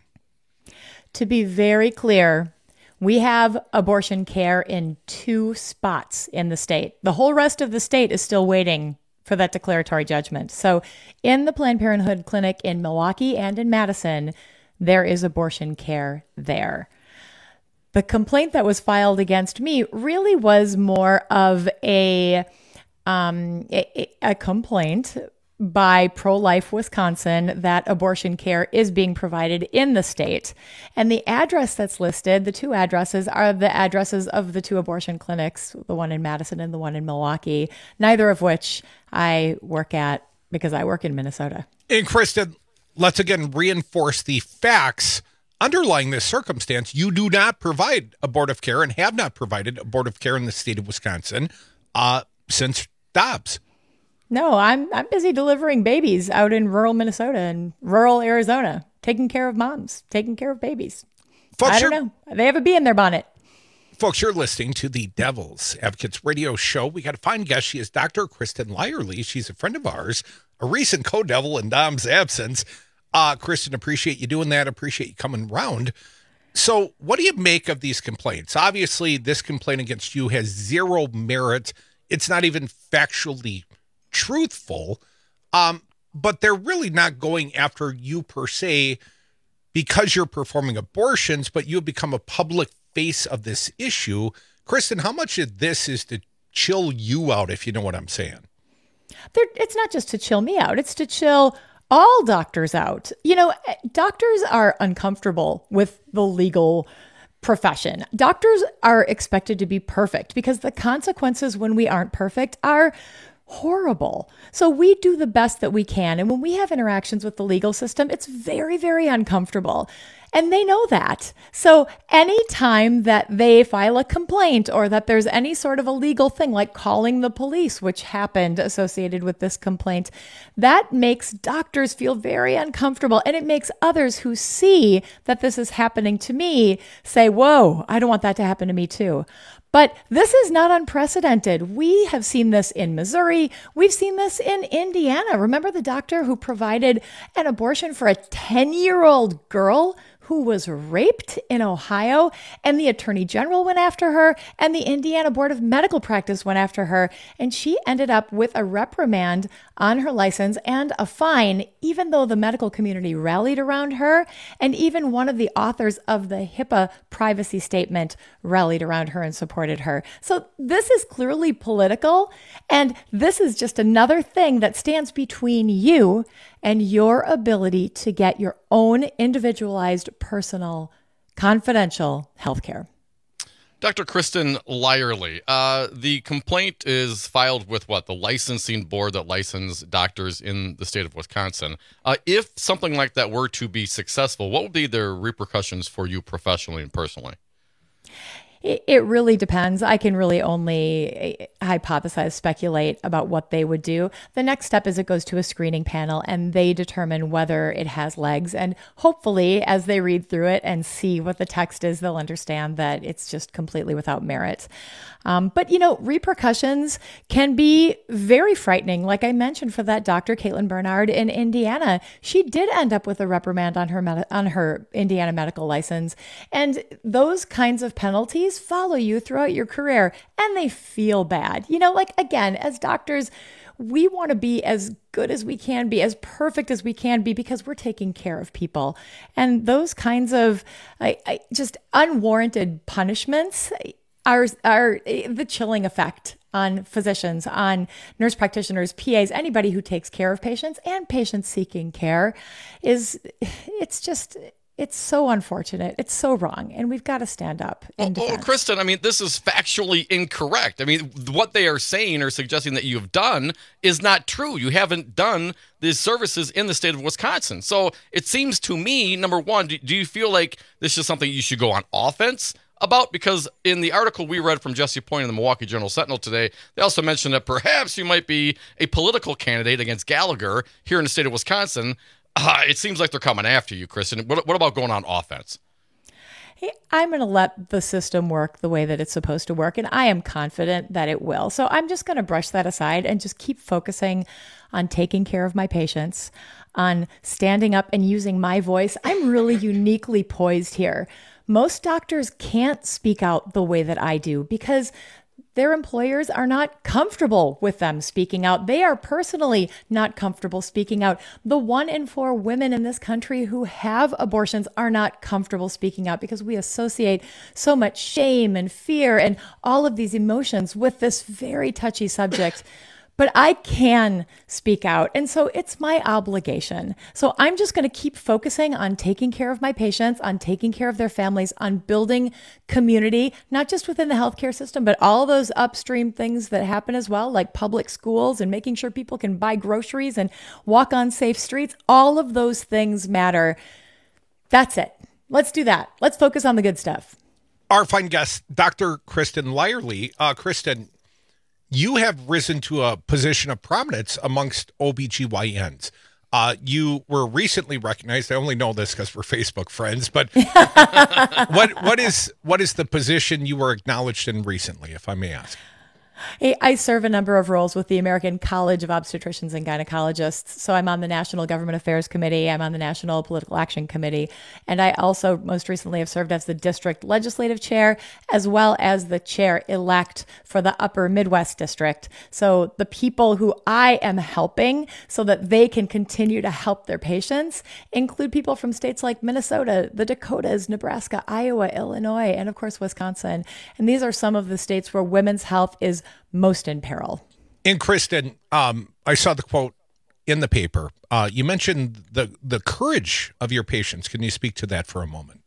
To be very clear, we have abortion care in two spots in the state. The whole rest of the state is still waiting for that declaratory judgment. So in the Planned Parenthood clinic in Milwaukee and in Madison, there is abortion care there. The complaint that was filed against me really was more of a, um, a, a complaint by Pro-Life Wisconsin that abortion care is being provided in the state. And the address that's listed, the two addresses, are the addresses of the two abortion clinics, the one in Madison and the one in Milwaukee, neither of which I work at because I work in Minnesota. And Kristen, let's again reinforce the facts underlying this circumstance. You do not provide abortive care and have not provided abortive care in the state of Wisconsin uh, since Dobbs. No, I'm I'm busy delivering babies out in rural Minnesota and rural Arizona, taking care of moms, taking care of babies. Folks, I don't know. They have a bee in their bonnet. Folks, you're listening to the Devil's Advocates radio show. We got a fine guest. She is Doctor Kristen Lyerly. She's a friend of ours, a recent co-devil in Dom's absence. Uh, Kristen, appreciate you doing that. Appreciate you coming round. So what do you make of these complaints? Obviously, this complaint against you has zero merit. It's not even factually truthful, um, but they're really not going after you per se because you're performing abortions, but you have become a public face of this issue. Kristen, how much of this is to chill you out, if you know what I'm saying? They're, it's not just to chill me out. It's to chill all doctors out. You know, doctors are uncomfortable with the legal profession. Doctors are expected to be perfect because the consequences when we aren't perfect are horrible. So we do the best that we can. And when we have interactions with the legal system, it's very, very uncomfortable. And they know that. So anytime that they file a complaint or that there's any sort of a legal thing like calling the police, which happened associated with this complaint, that makes doctors feel very uncomfortable. And it makes others who see that this is happening to me say, whoa, I don't want that to happen to me too. But this is not unprecedented. We have seen this in Missouri. We've seen this in Indiana. Remember the doctor who provided an abortion for a ten-year-old girl who was raped in Ohio, and the Attorney General went after her, and the Indiana Board of Medical Practice went after her, and she ended up with a reprimand on her license and a fine, even though the medical community rallied around her, and even one of the authors of the HIPAA privacy statement rallied around her and supported her. So this is clearly political, and this is just another thing that stands between you and your ability to get your own individualized, personal, confidential health care. Doctor Kristen Lyerly, uh, the complaint is filed with what? The licensing board that licenses doctors in the state of Wisconsin. Uh, if something like that were to be successful, what would be the repercussions for you professionally and personally? It really depends. I can really only hypothesize, speculate about what they would do. The next step is it goes to a screening panel and they determine whether it has legs. And hopefully, as they read through it and see what the text is, they'll understand that it's just completely without merit. Um, but, you know, repercussions can be very frightening. Like I mentioned for that doctor, Caitlin Bernard in Indiana, she did end up with a reprimand on her med- on her Indiana medical license. And those kinds of penalties follow you throughout your career and they feel bad. You know, like, again, as doctors, we want to be as good as we can be, as perfect as we can be, because we're taking care of people. And those kinds of I, I, just unwarranted punishments are, are the chilling effect on physicians, on nurse practitioners, P As, anybody who takes care of patients and patients seeking care is, it's just, It's so unfortunate. It's so wrong. And we've got to stand up. Well, well, Kristen, I mean, this is factually incorrect. I mean, what they are saying or suggesting that you've done is not true. You haven't done these services in the state of Wisconsin. So it seems to me, number one, do, do you feel like this is something you should go on offense about? Because in the article we read from Jesse Point in the Milwaukee Journal Sentinel today, they also mentioned that perhaps you might be a political candidate against Gallagher here in the state of Wisconsin. Uh, it seems like they're coming after you, Kristen. What, what about going on offense? Hey, I'm going to let the system work the way that it's supposed to work, and I am confident that it will. So I'm just going to brush that aside and just keep focusing on taking care of my patients, on standing up and using my voice. I'm really uniquely poised here. Most doctors can't speak out the way that I do because their employers are not comfortable with them speaking out. They are personally not comfortable speaking out. The one in four women in this country who have abortions are not comfortable speaking out because we associate so much shame and fear and all of these emotions with this very touchy subject. But I can speak out. And so it's my obligation. So I'm just going to keep focusing on taking care of my patients, on taking care of their families, on building community, not just within the healthcare system, but all those upstream things that happen as well, like public schools and making sure people can buy groceries and walk on safe streets. All of those things matter. That's it. Let's do that. Let's focus on the good stuff. Our fine guest, Doctor Kristen Lyerly. Uh, Kristen, you have risen to a position of prominence amongst O B G Y Ns. Uh, you were recently recognized. I only know this because we're Facebook friends, but what what is what is the position you were acknowledged in recently, if I may ask? I serve a number of roles with the American College of Obstetricians and Gynecologists. So I'm on the National Government Affairs Committee. I'm on the National Political Action Committee. And I also most recently have served as the district legislative chair, as well as the chair-elect for the Upper Midwest District. So the people who I am helping so that they can continue to help their patients include people from states like Minnesota, the Dakotas, Nebraska, Iowa, Illinois, and of course, Wisconsin. And these are some of the states where women's health is most in peril. And Kristen, um, I saw the quote in the paper. Uh, you mentioned the the courage of your patients. Can you speak to that for a moment?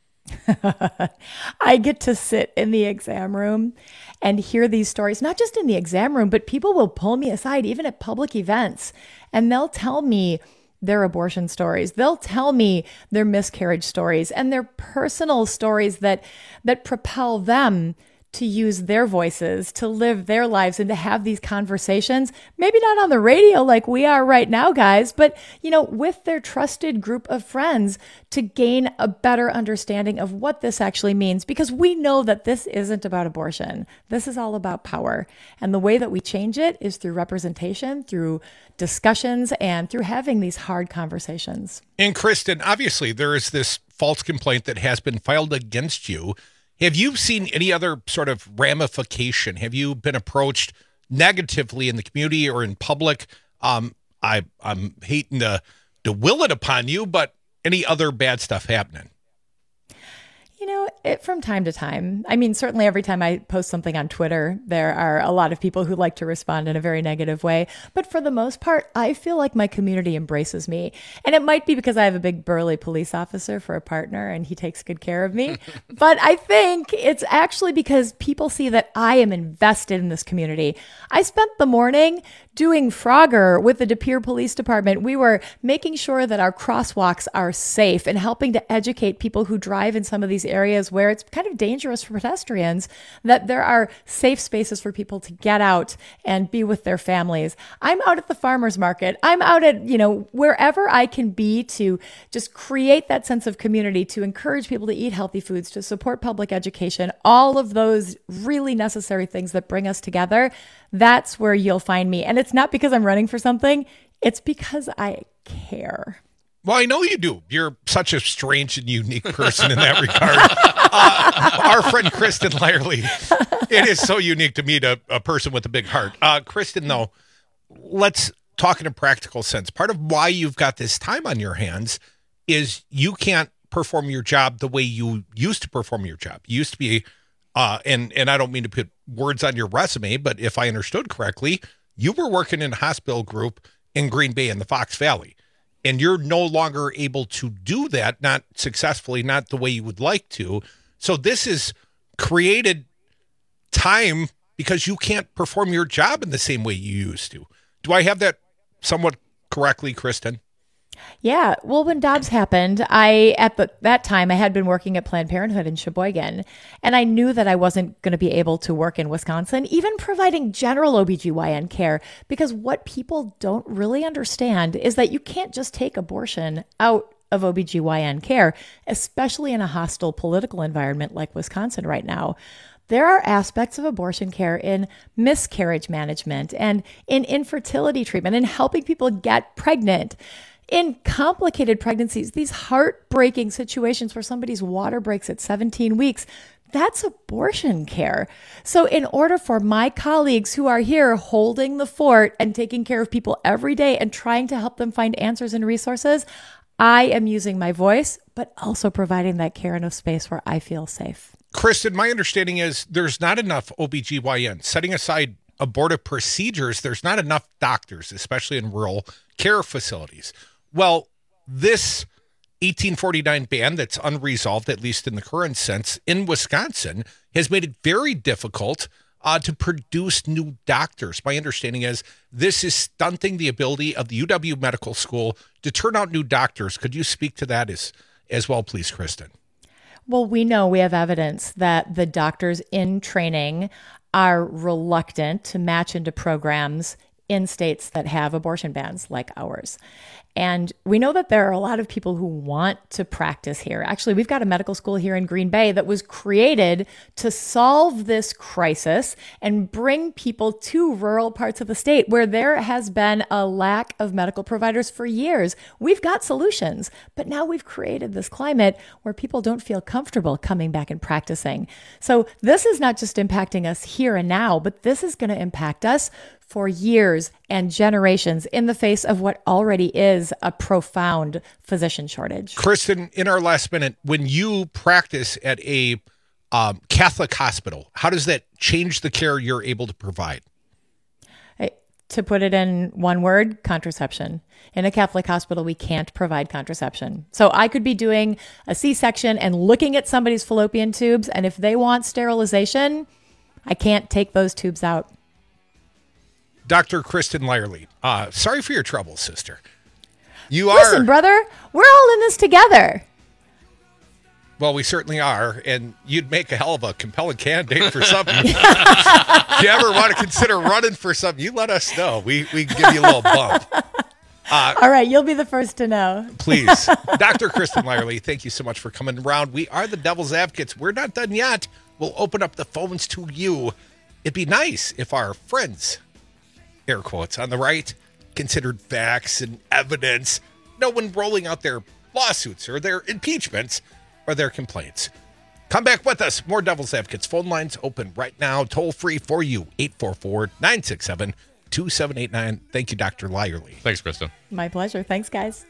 I get to sit in the exam room and hear these stories, not just in the exam room, but people will pull me aside, even at public events, and they'll tell me their abortion stories. They'll tell me their miscarriage stories and their personal stories that that propel them to use their voices, to live their lives and to have these conversations, maybe not on the radio like we are right now, guys, but, you know, with their trusted group of friends to gain a better understanding of what this actually means, because we know that this isn't about abortion. This is all about power. And the way that we change it is through representation, through discussions, and through having these hard conversations. And Kristen, obviously there is this false complaint that has been filed against you. Have you seen any other sort of ramification? Have you been approached negatively in the community or in public? Um, I, I'm hating to, to will it upon you, but any other bad stuff happening? You know, it, from time to time. I mean, certainly every time I post something on Twitter, there are a lot of people who like to respond in a very negative way. But for the most part, I feel like my community embraces me. And it might be because I have a big burly police officer for a partner and he takes good care of me. But I think it's actually because people see that I am invested in this community. I spent the morning doing Frogger with the De Pere Police Department. We were making sure that our crosswalks are safe and helping to educate people who drive in some of these areas where it's kind of dangerous for pedestrians, that there are safe spaces for people to get out and be with their families. I'm out at the farmers market. I'm out at, you know, wherever I can be to just create that sense of community, to encourage people to eat healthy foods, to support public education, all of those really necessary things that bring us together. That's where you'll find me. And it's not because I'm running for something. It's because I care. Well, I know you do. You're such a strange and unique person in that regard. Uh, our friend Kristen Lyerly. It is so unique to meet a, a person with a big heart. Uh, Kristen, though, let's talk in a practical sense. Part of why you've got this time on your hands is you can't perform your job the way you used to perform your job. You used to be, uh, and, and I don't mean to put words on your resume, but if I understood correctly, you were working in a hospital group in Green Bay in the Fox Valley. and you're no longer able to do that, not successfully, not the way you would like to. So this is created time because you can't perform your job in the same way you used to. Do I have that somewhat correctly, Kristen? Yeah. Well, when Dobbs happened, I, at the, that time, I had been working at Planned Parenthood in Sheboygan, and I knew that I wasn't going to be able to work in Wisconsin, even providing general O B G Y N care, because what people don't really understand is that you can't just take abortion out of O B G Y N care, especially in a hostile political environment like Wisconsin right now. There are aspects of abortion care in miscarriage management and in infertility treatment and helping people get pregnant. In complicated pregnancies, these heartbreaking situations where somebody's water breaks at seventeen weeks, that's abortion care. So in order for my colleagues who are here holding the fort and taking care of people every day and trying to help them find answers and resources, I am using my voice, but also providing that care in a space where I feel safe. Kristen, my understanding is there's not enough O B G Y N. Setting aside abortive procedures, there's not enough doctors, especially in rural care facilities. Well, this eighteen forty-nine ban that's unresolved, at least in the current sense, in Wisconsin, has made it very difficult uh, to produce new doctors. My understanding is this is stunting the ability of the U W Medical School to turn out new doctors. Could you speak to that as, as well, please, Kristen? Well, we know we have evidence that the doctors in training are reluctant to match into programs in states that have abortion bans like ours. And we know that there are a lot of people who want to practice here. Actually, we've got a medical school here in Green Bay that was created to solve this crisis and bring people to rural parts of the state where there has been a lack of medical providers for years. We've got solutions, but now we've created this climate where people don't feel comfortable coming back and practicing. So this is not just impacting us here and now, but this is going to impact us for years and generations in the face of what already is a profound physician shortage. Kristen, in our last minute, when you practice at a um, Catholic hospital, how does that change the care you're able to provide? To put it in one word, contraception. In a Catholic hospital, we can't provide contraception. So I could be doing a C-section and looking at somebody's fallopian tubes, and if they want sterilization, I can't take those tubes out. Doctor Kristen Lyerly, uh, sorry for your trouble, sister. You are. Listen, brother, we're all in this together. Well, we certainly are, and you'd make a hell of a compelling candidate for something. If you ever want to consider running for something, you let us know. We we can give you a little bump. Uh, all right, you'll be the first to know. Please. Doctor Kristen Lyerly, thank you so much for coming around. We are the Devil's Advocates. We're not done yet. We'll open up the phones to you. It'd be nice if our friends, air quotes, on the right, considered facts and evidence. No one rolling out their lawsuits or their impeachments or their complaints. Come back with us. More Devil's Advocates. Phone lines open right now. Toll free for you. eight four four, nine six seven, two seven eight nine. Thank you, Doctor Lyerly. Thanks, Kristen. My pleasure. Thanks, guys.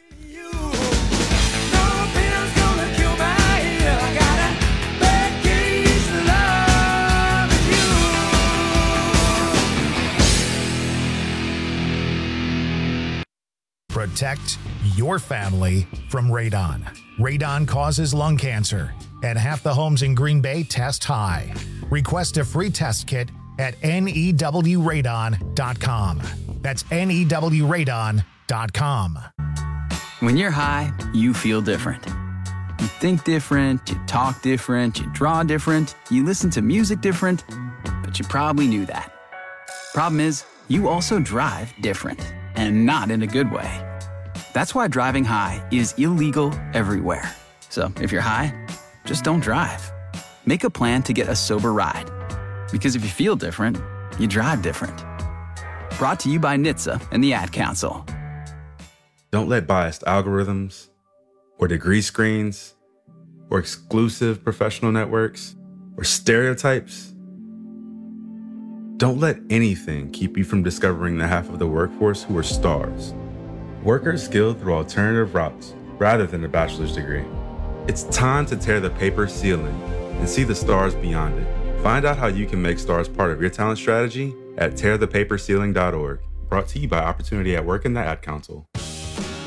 Protect your family from radon. Radon causes lung cancer, and half the homes in Green Bay test high. Request a free test kit at N E W radon dot com. That's N E W radon dot com. When you're high, you feel different. You think different, you talk different, you draw different, you listen to music different, but you probably knew that. Problem is, you also drive different, and not in a good way. That's why driving high is illegal everywhere. So if you're high, just don't drive. Make a plan to get a sober ride. Because if you feel different, you drive different. Brought to you by N H T S A and the Ad Council. Don't let biased algorithms or degree screens or exclusive professional networks or stereotypes. Don't let anything keep you from discovering the half of the workforce who are stars. Workers skilled through alternative routes rather than a bachelor's degree. It's time to tear the paper ceiling and see the stars beyond it. Find out how you can make stars part of your talent strategy at tear the paper ceiling dot org. Brought to you by Opportunity at Work and the Ad Council.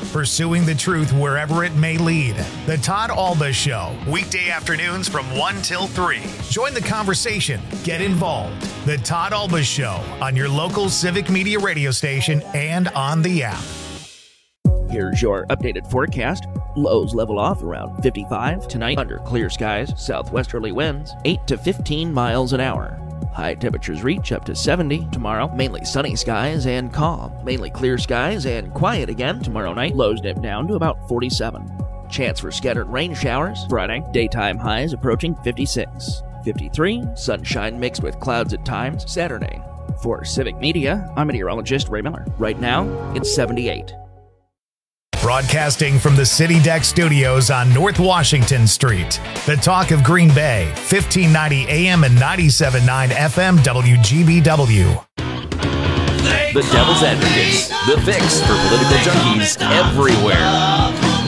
pursuing the truth wherever it may lead. The Todd Alba Show, weekday afternoons from one till three. Join the conversation. Get involved. The Todd Alba Show on your local Civic Media radio station and on the app. Here's your updated forecast. Lows level off around fifty-five tonight under clear skies, southwesterly winds eight to fifteen miles an hour. High temperatures reach up to seventy tomorrow. Mainly sunny skies and calm. Mainly clear skies and quiet again tomorrow night. Lows dip down to about forty-seven. Chance for scattered rain showers Friday. Daytime highs approaching fifty-six. fifty-three. Sunshine mixed with clouds at times Saturday. For Civic Media, I'm meteorologist Ray Miller. Right now, it's seventy-eight. Broadcasting from the City Deck Studios on North Washington Street. The Talk of Green Bay, fifteen ninety A M and ninety-seven point nine F M W G B W. The Devil's Advocates, the fix for political junkies everywhere.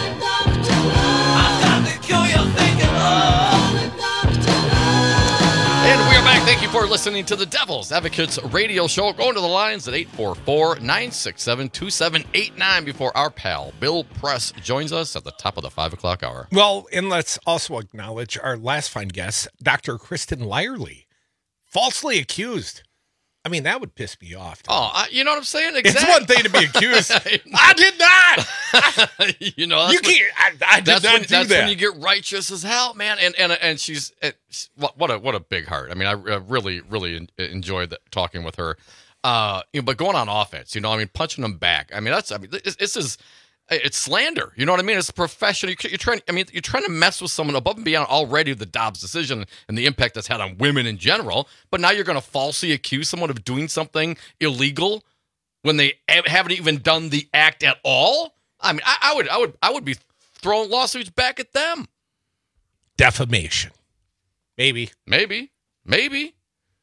And we are back. Thank you for listening to the Devil's Advocates radio show. Going to the lines at eight four four, nine six seven, two seven eight nine before our pal Bill Press joins us at the top of the five o'clock hour. Well, and let's also acknowledge our last fine guest, Doctor Kristen Lyerly, falsely accused. I mean, that would piss me off. Oh, I, you know what I'm saying? Exactly. It's one thing to be accused. I did not. you know, that's you can't. I, I did that's not when, do that's that. when you get righteous as hell, man. And and and she's it, what what a what a big heart. I mean, I, I really really enjoyed the, talking with her. Uh, you know, but going on offense, you know, I mean, punching them back. I mean, that's I mean, this, this is. It's slander. You know what I mean? It's a profession. You're trying. I mean, you're trying to mess with someone above and beyond already the Dobbs decision and the impact that's had on women in general. But now you're going to falsely accuse someone of doing something illegal when they haven't even done the act at all. I mean, I, I would, I would, I would be throwing lawsuits back at them. Defamation. Maybe. Maybe. Maybe.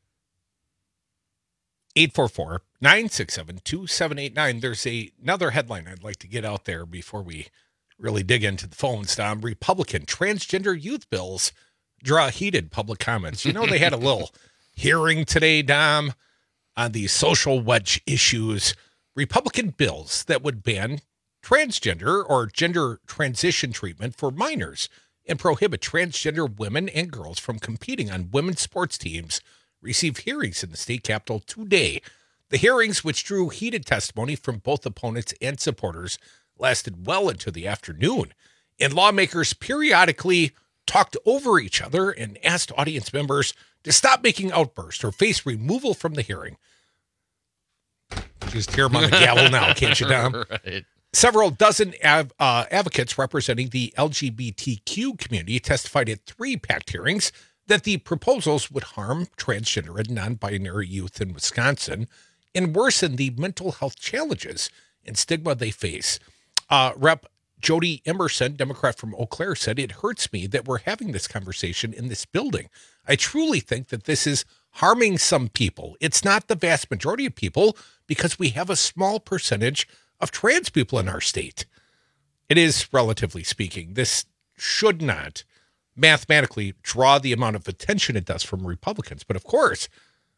eight four four, nine six seven, two seven eight nine. There's a, another headline I'd like to get out there before we really dig into the phones, Dom. Republican transgender youth bills draw heated public comments. You know, they had a little hearing today, Dom, on the social wedge issues. Republican bills that would ban transgender or gender transition treatment for minors and prohibit transgender women and girls from competing on women's sports teams received hearings in the state capitol today. The hearings, which drew heated testimony from both opponents and supporters, lasted well into the afternoon, and lawmakers periodically talked over each other and asked audience members to stop making outbursts or face removal from the hearing. Just hear him on the gavel now, can't you, Dom? Right. Several dozen av- uh, advocates representing the L G B T Q community testified at three packed hearings that the proposals would harm transgender and non-binary youth in Wisconsin and worsen the mental health challenges and stigma they face. Uh, Rep Jody Emerson, Democrat from Eau Claire, said, "It hurts me that we're having this conversation in this building. I truly think that this is harming some people. It's not the vast majority of people because we have a small percentage of trans people in our state. It is, relatively speaking, this should not mathematically draw the amount of attention it does from Republicans. But of course,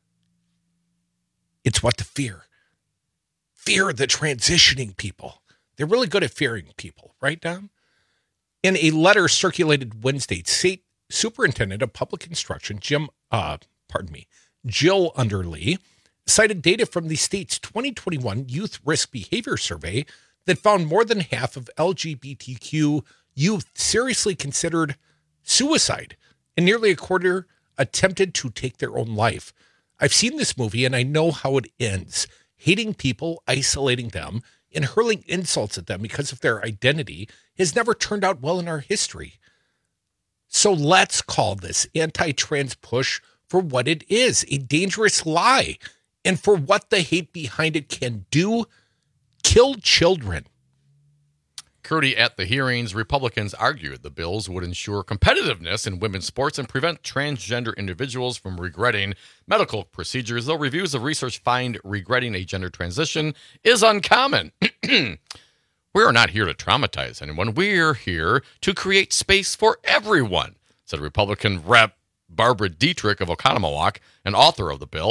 it's what to fear. Fear the transitioning people. They're really good at fearing people, right, Dom? In a letter circulated Wednesday, State Superintendent of Public Instruction, Jim, uh, pardon me, Jill Underly, cited data from the state's twenty twenty-one Youth Risk Behavior Survey that found more than half of L G B T Q youth seriously considered suicide, and nearly a quarter attempted to take their own life. I've seen this movie, and I know how it ends. Hating people, isolating them, and hurling insults at them because of their identity has never turned out well in our history. So let's call this anti-trans push for what it is, a dangerous lie, and for what the hate behind it can do, kill children. Curdy, at the hearings, Republicans argued the bills would ensure competitiveness in women's sports and prevent transgender individuals from regretting medical procedures, though reviews of research find regretting a gender transition is uncommon. We are not here to traumatize anyone. We're here to create space for everyone, said Republican Rep Barbara Dietrich of Oconomowoc, an author of the bill.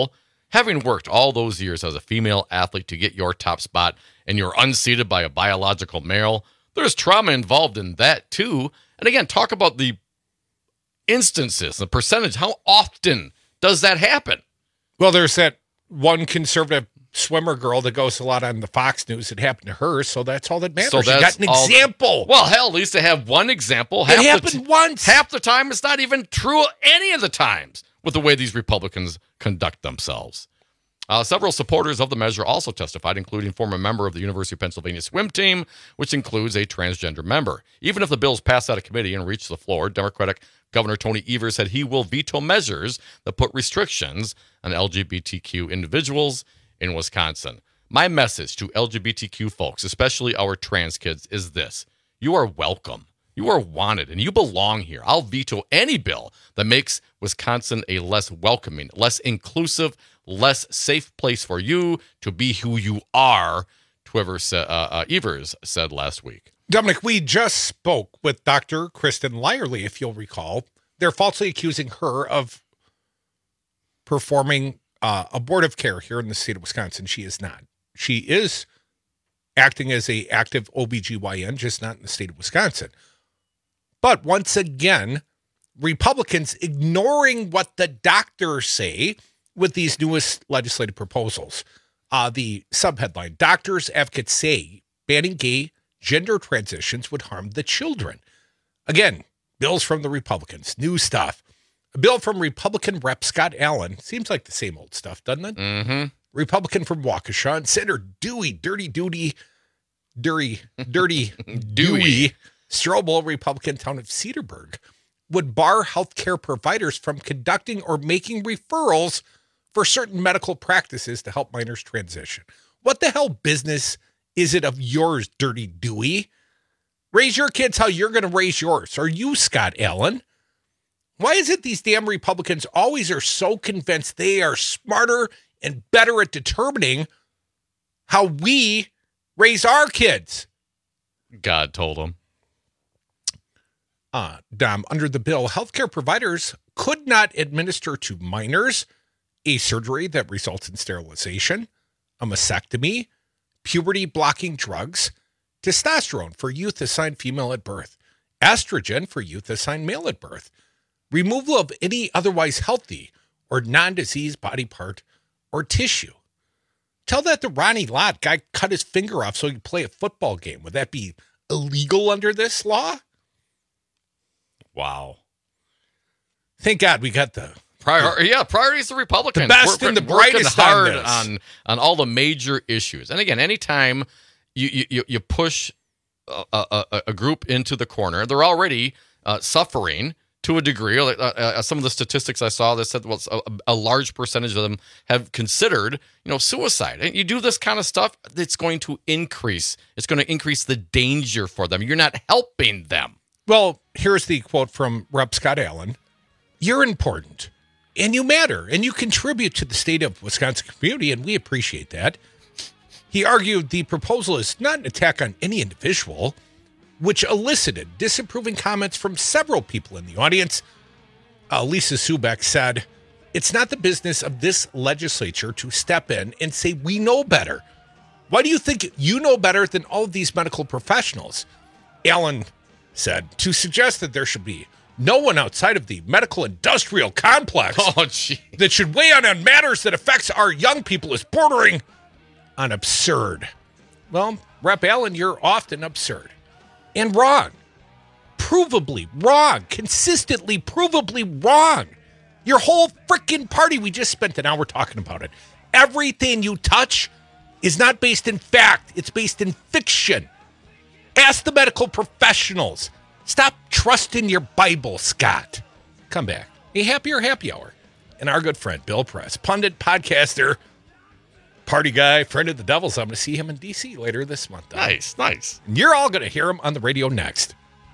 Having worked all those years as a female athlete to get your top spot and you're unseated by a biological male, there's trauma involved in that too. And again, talk about the instances, the percentage. How often does that happen? Well, there's that one conservative swimmer girl that goes a lot on the Fox News. It happened to her, so that's all that matters. So you got an all, example. Well, hell, at least to have one example. Half it happened the t- once. Half the time, it's not even true any of the times with the way these Republicans conduct themselves. Uh, several supporters of the measure also testified, including former member of the University of Pennsylvania swim team, which includes a transgender member. Even if the bills pass out of committee and reach the floor, Democratic Governor Tony Evers said he will veto measures that put restrictions on L G B T Q individuals in Wisconsin. My message to L G B T Q folks, especially our trans kids, is this. You are welcome. You are wanted, and you belong here. I'll veto any bill that makes Wisconsin a less welcoming, less inclusive, less safe place for you to be who you are, whoever sa- uh, uh, Evers said last week. Dominic, we just spoke with Doctor Kristen Lyerly, if you'll recall. They're falsely accusing her of performing uh, abortive care here in the state of Wisconsin. She is not. She is acting as a active O B G Y N, just not in the state of Wisconsin. But once again, Republicans ignoring what the doctors say with these newest legislative proposals. Uh, the subheadline, doctors, advocates say banning gay gender transitions would harm the children. Again, bills from the Republicans, new stuff. A bill from Republican Rep Scott Allen, seems like the same old stuff, doesn't it? Mm-hmm. Republican from Waukesha, and Senator Dewey, Dirty Duty, Dirty, Dirty Dewey, Strobel, Republican town of Cedarburg, would bar healthcare providers from conducting or making referrals for certain medical practices to help minors transition. What the hell business is it of yours, Dirty Dewey? Raise your kids how you're going to raise yours. Are you, Scott Allen? Why is it these damn Republicans always are so convinced they are smarter and better at determining how we raise our kids? God told them. Uh, Dom, under the bill, healthcare providers could not administer to minors a surgery that results in sterilization, a mastectomy, puberty-blocking drugs, testosterone for youth assigned female at birth, estrogen for youth assigned male at birth, removal of any otherwise healthy or non-diseased body part or tissue. Tell that to Ronnie Lott. Guy cut his finger off so he could play a football game. Would that be illegal under this law? Wow. Thank God we got the... Prior, yeah, priorities to Republicans. The best We're, and the working brightest hard on, this. on on all the major issues. And again, anytime you you, you push a, a, a group into the corner, they're already uh, suffering to a degree. Uh, uh, some of the statistics I saw that said well, a, a large percentage of them have considered, you know, suicide. And you do this kind of stuff, it's going to increase. It's going to increase the danger for them. You're not helping them. Well, here's the quote from Rep Scott Allen. You're important, and you matter, and you contribute to the state of Wisconsin community, and we appreciate that. He argued the proposal is not an attack on any individual, which elicited disapproving comments from several people in the audience. Uh, Lisa Subeck said, it's not the business of this legislature to step in and say, we know better. Why do you think you know better than all of these medical professionals? Allen said, to suggest that there should be no one outside of the medical industrial complex oh, gee. that should weigh in on matters that affects our young people is bordering on absurd. Well, Rep Allen, you're often absurd and wrong. Provably wrong. Consistently, provably wrong. Your whole freaking party, we just spent an hour talking about it. Everything you touch is not based in fact. It's based in fiction. Ask the medical professionals. Stop trusting your Bible, Scott. Come back. A happier happy hour. And our good friend, Bill Press, pundit, podcaster, party guy, friend of the Devils. I'm going to see him in D C later this month. Though. Nice, nice. And you're all going to hear him on the radio next.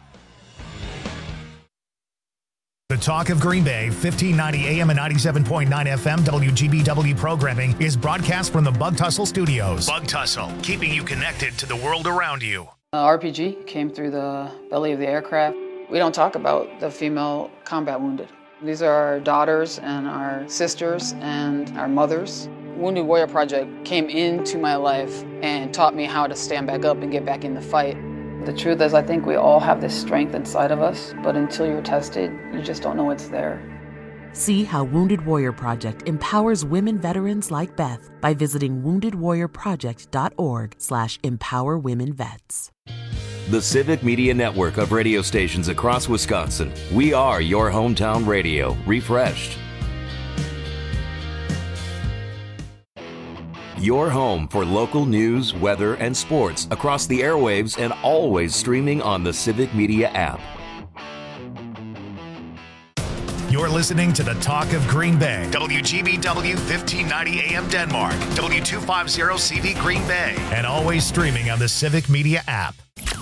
The Talk of Green Bay, fifteen ninety A M and ninety-seven point nine F M W G B W programming is broadcast from the Bug Tussle Studios. Bug Tussle, keeping you connected to the world around you. Uh, R P G came through the belly of the aircraft. We don't talk about the female combat wounded. These are our daughters and our sisters and our mothers. Wounded Warrior Project came into my life and taught me how to stand back up and get back in the fight. The truth is, I think we all have this strength inside of us, but until you're tested, you just don't know it's there. See how Wounded Warrior Project empowers women veterans like Beth by visiting wounded warrior project dot org slash empower women vets. The Civic Media Network of radio stations across Wisconsin. We are your hometown radio, refreshed. Your home for local news, weather, and sports across the airwaves and always streaming on the Civic Media app. You're listening to the Talk of Green Bay. W G B W fifteen ninety A M Denmark. W two fifty C V Green Bay. And always streaming on the Civic Media app.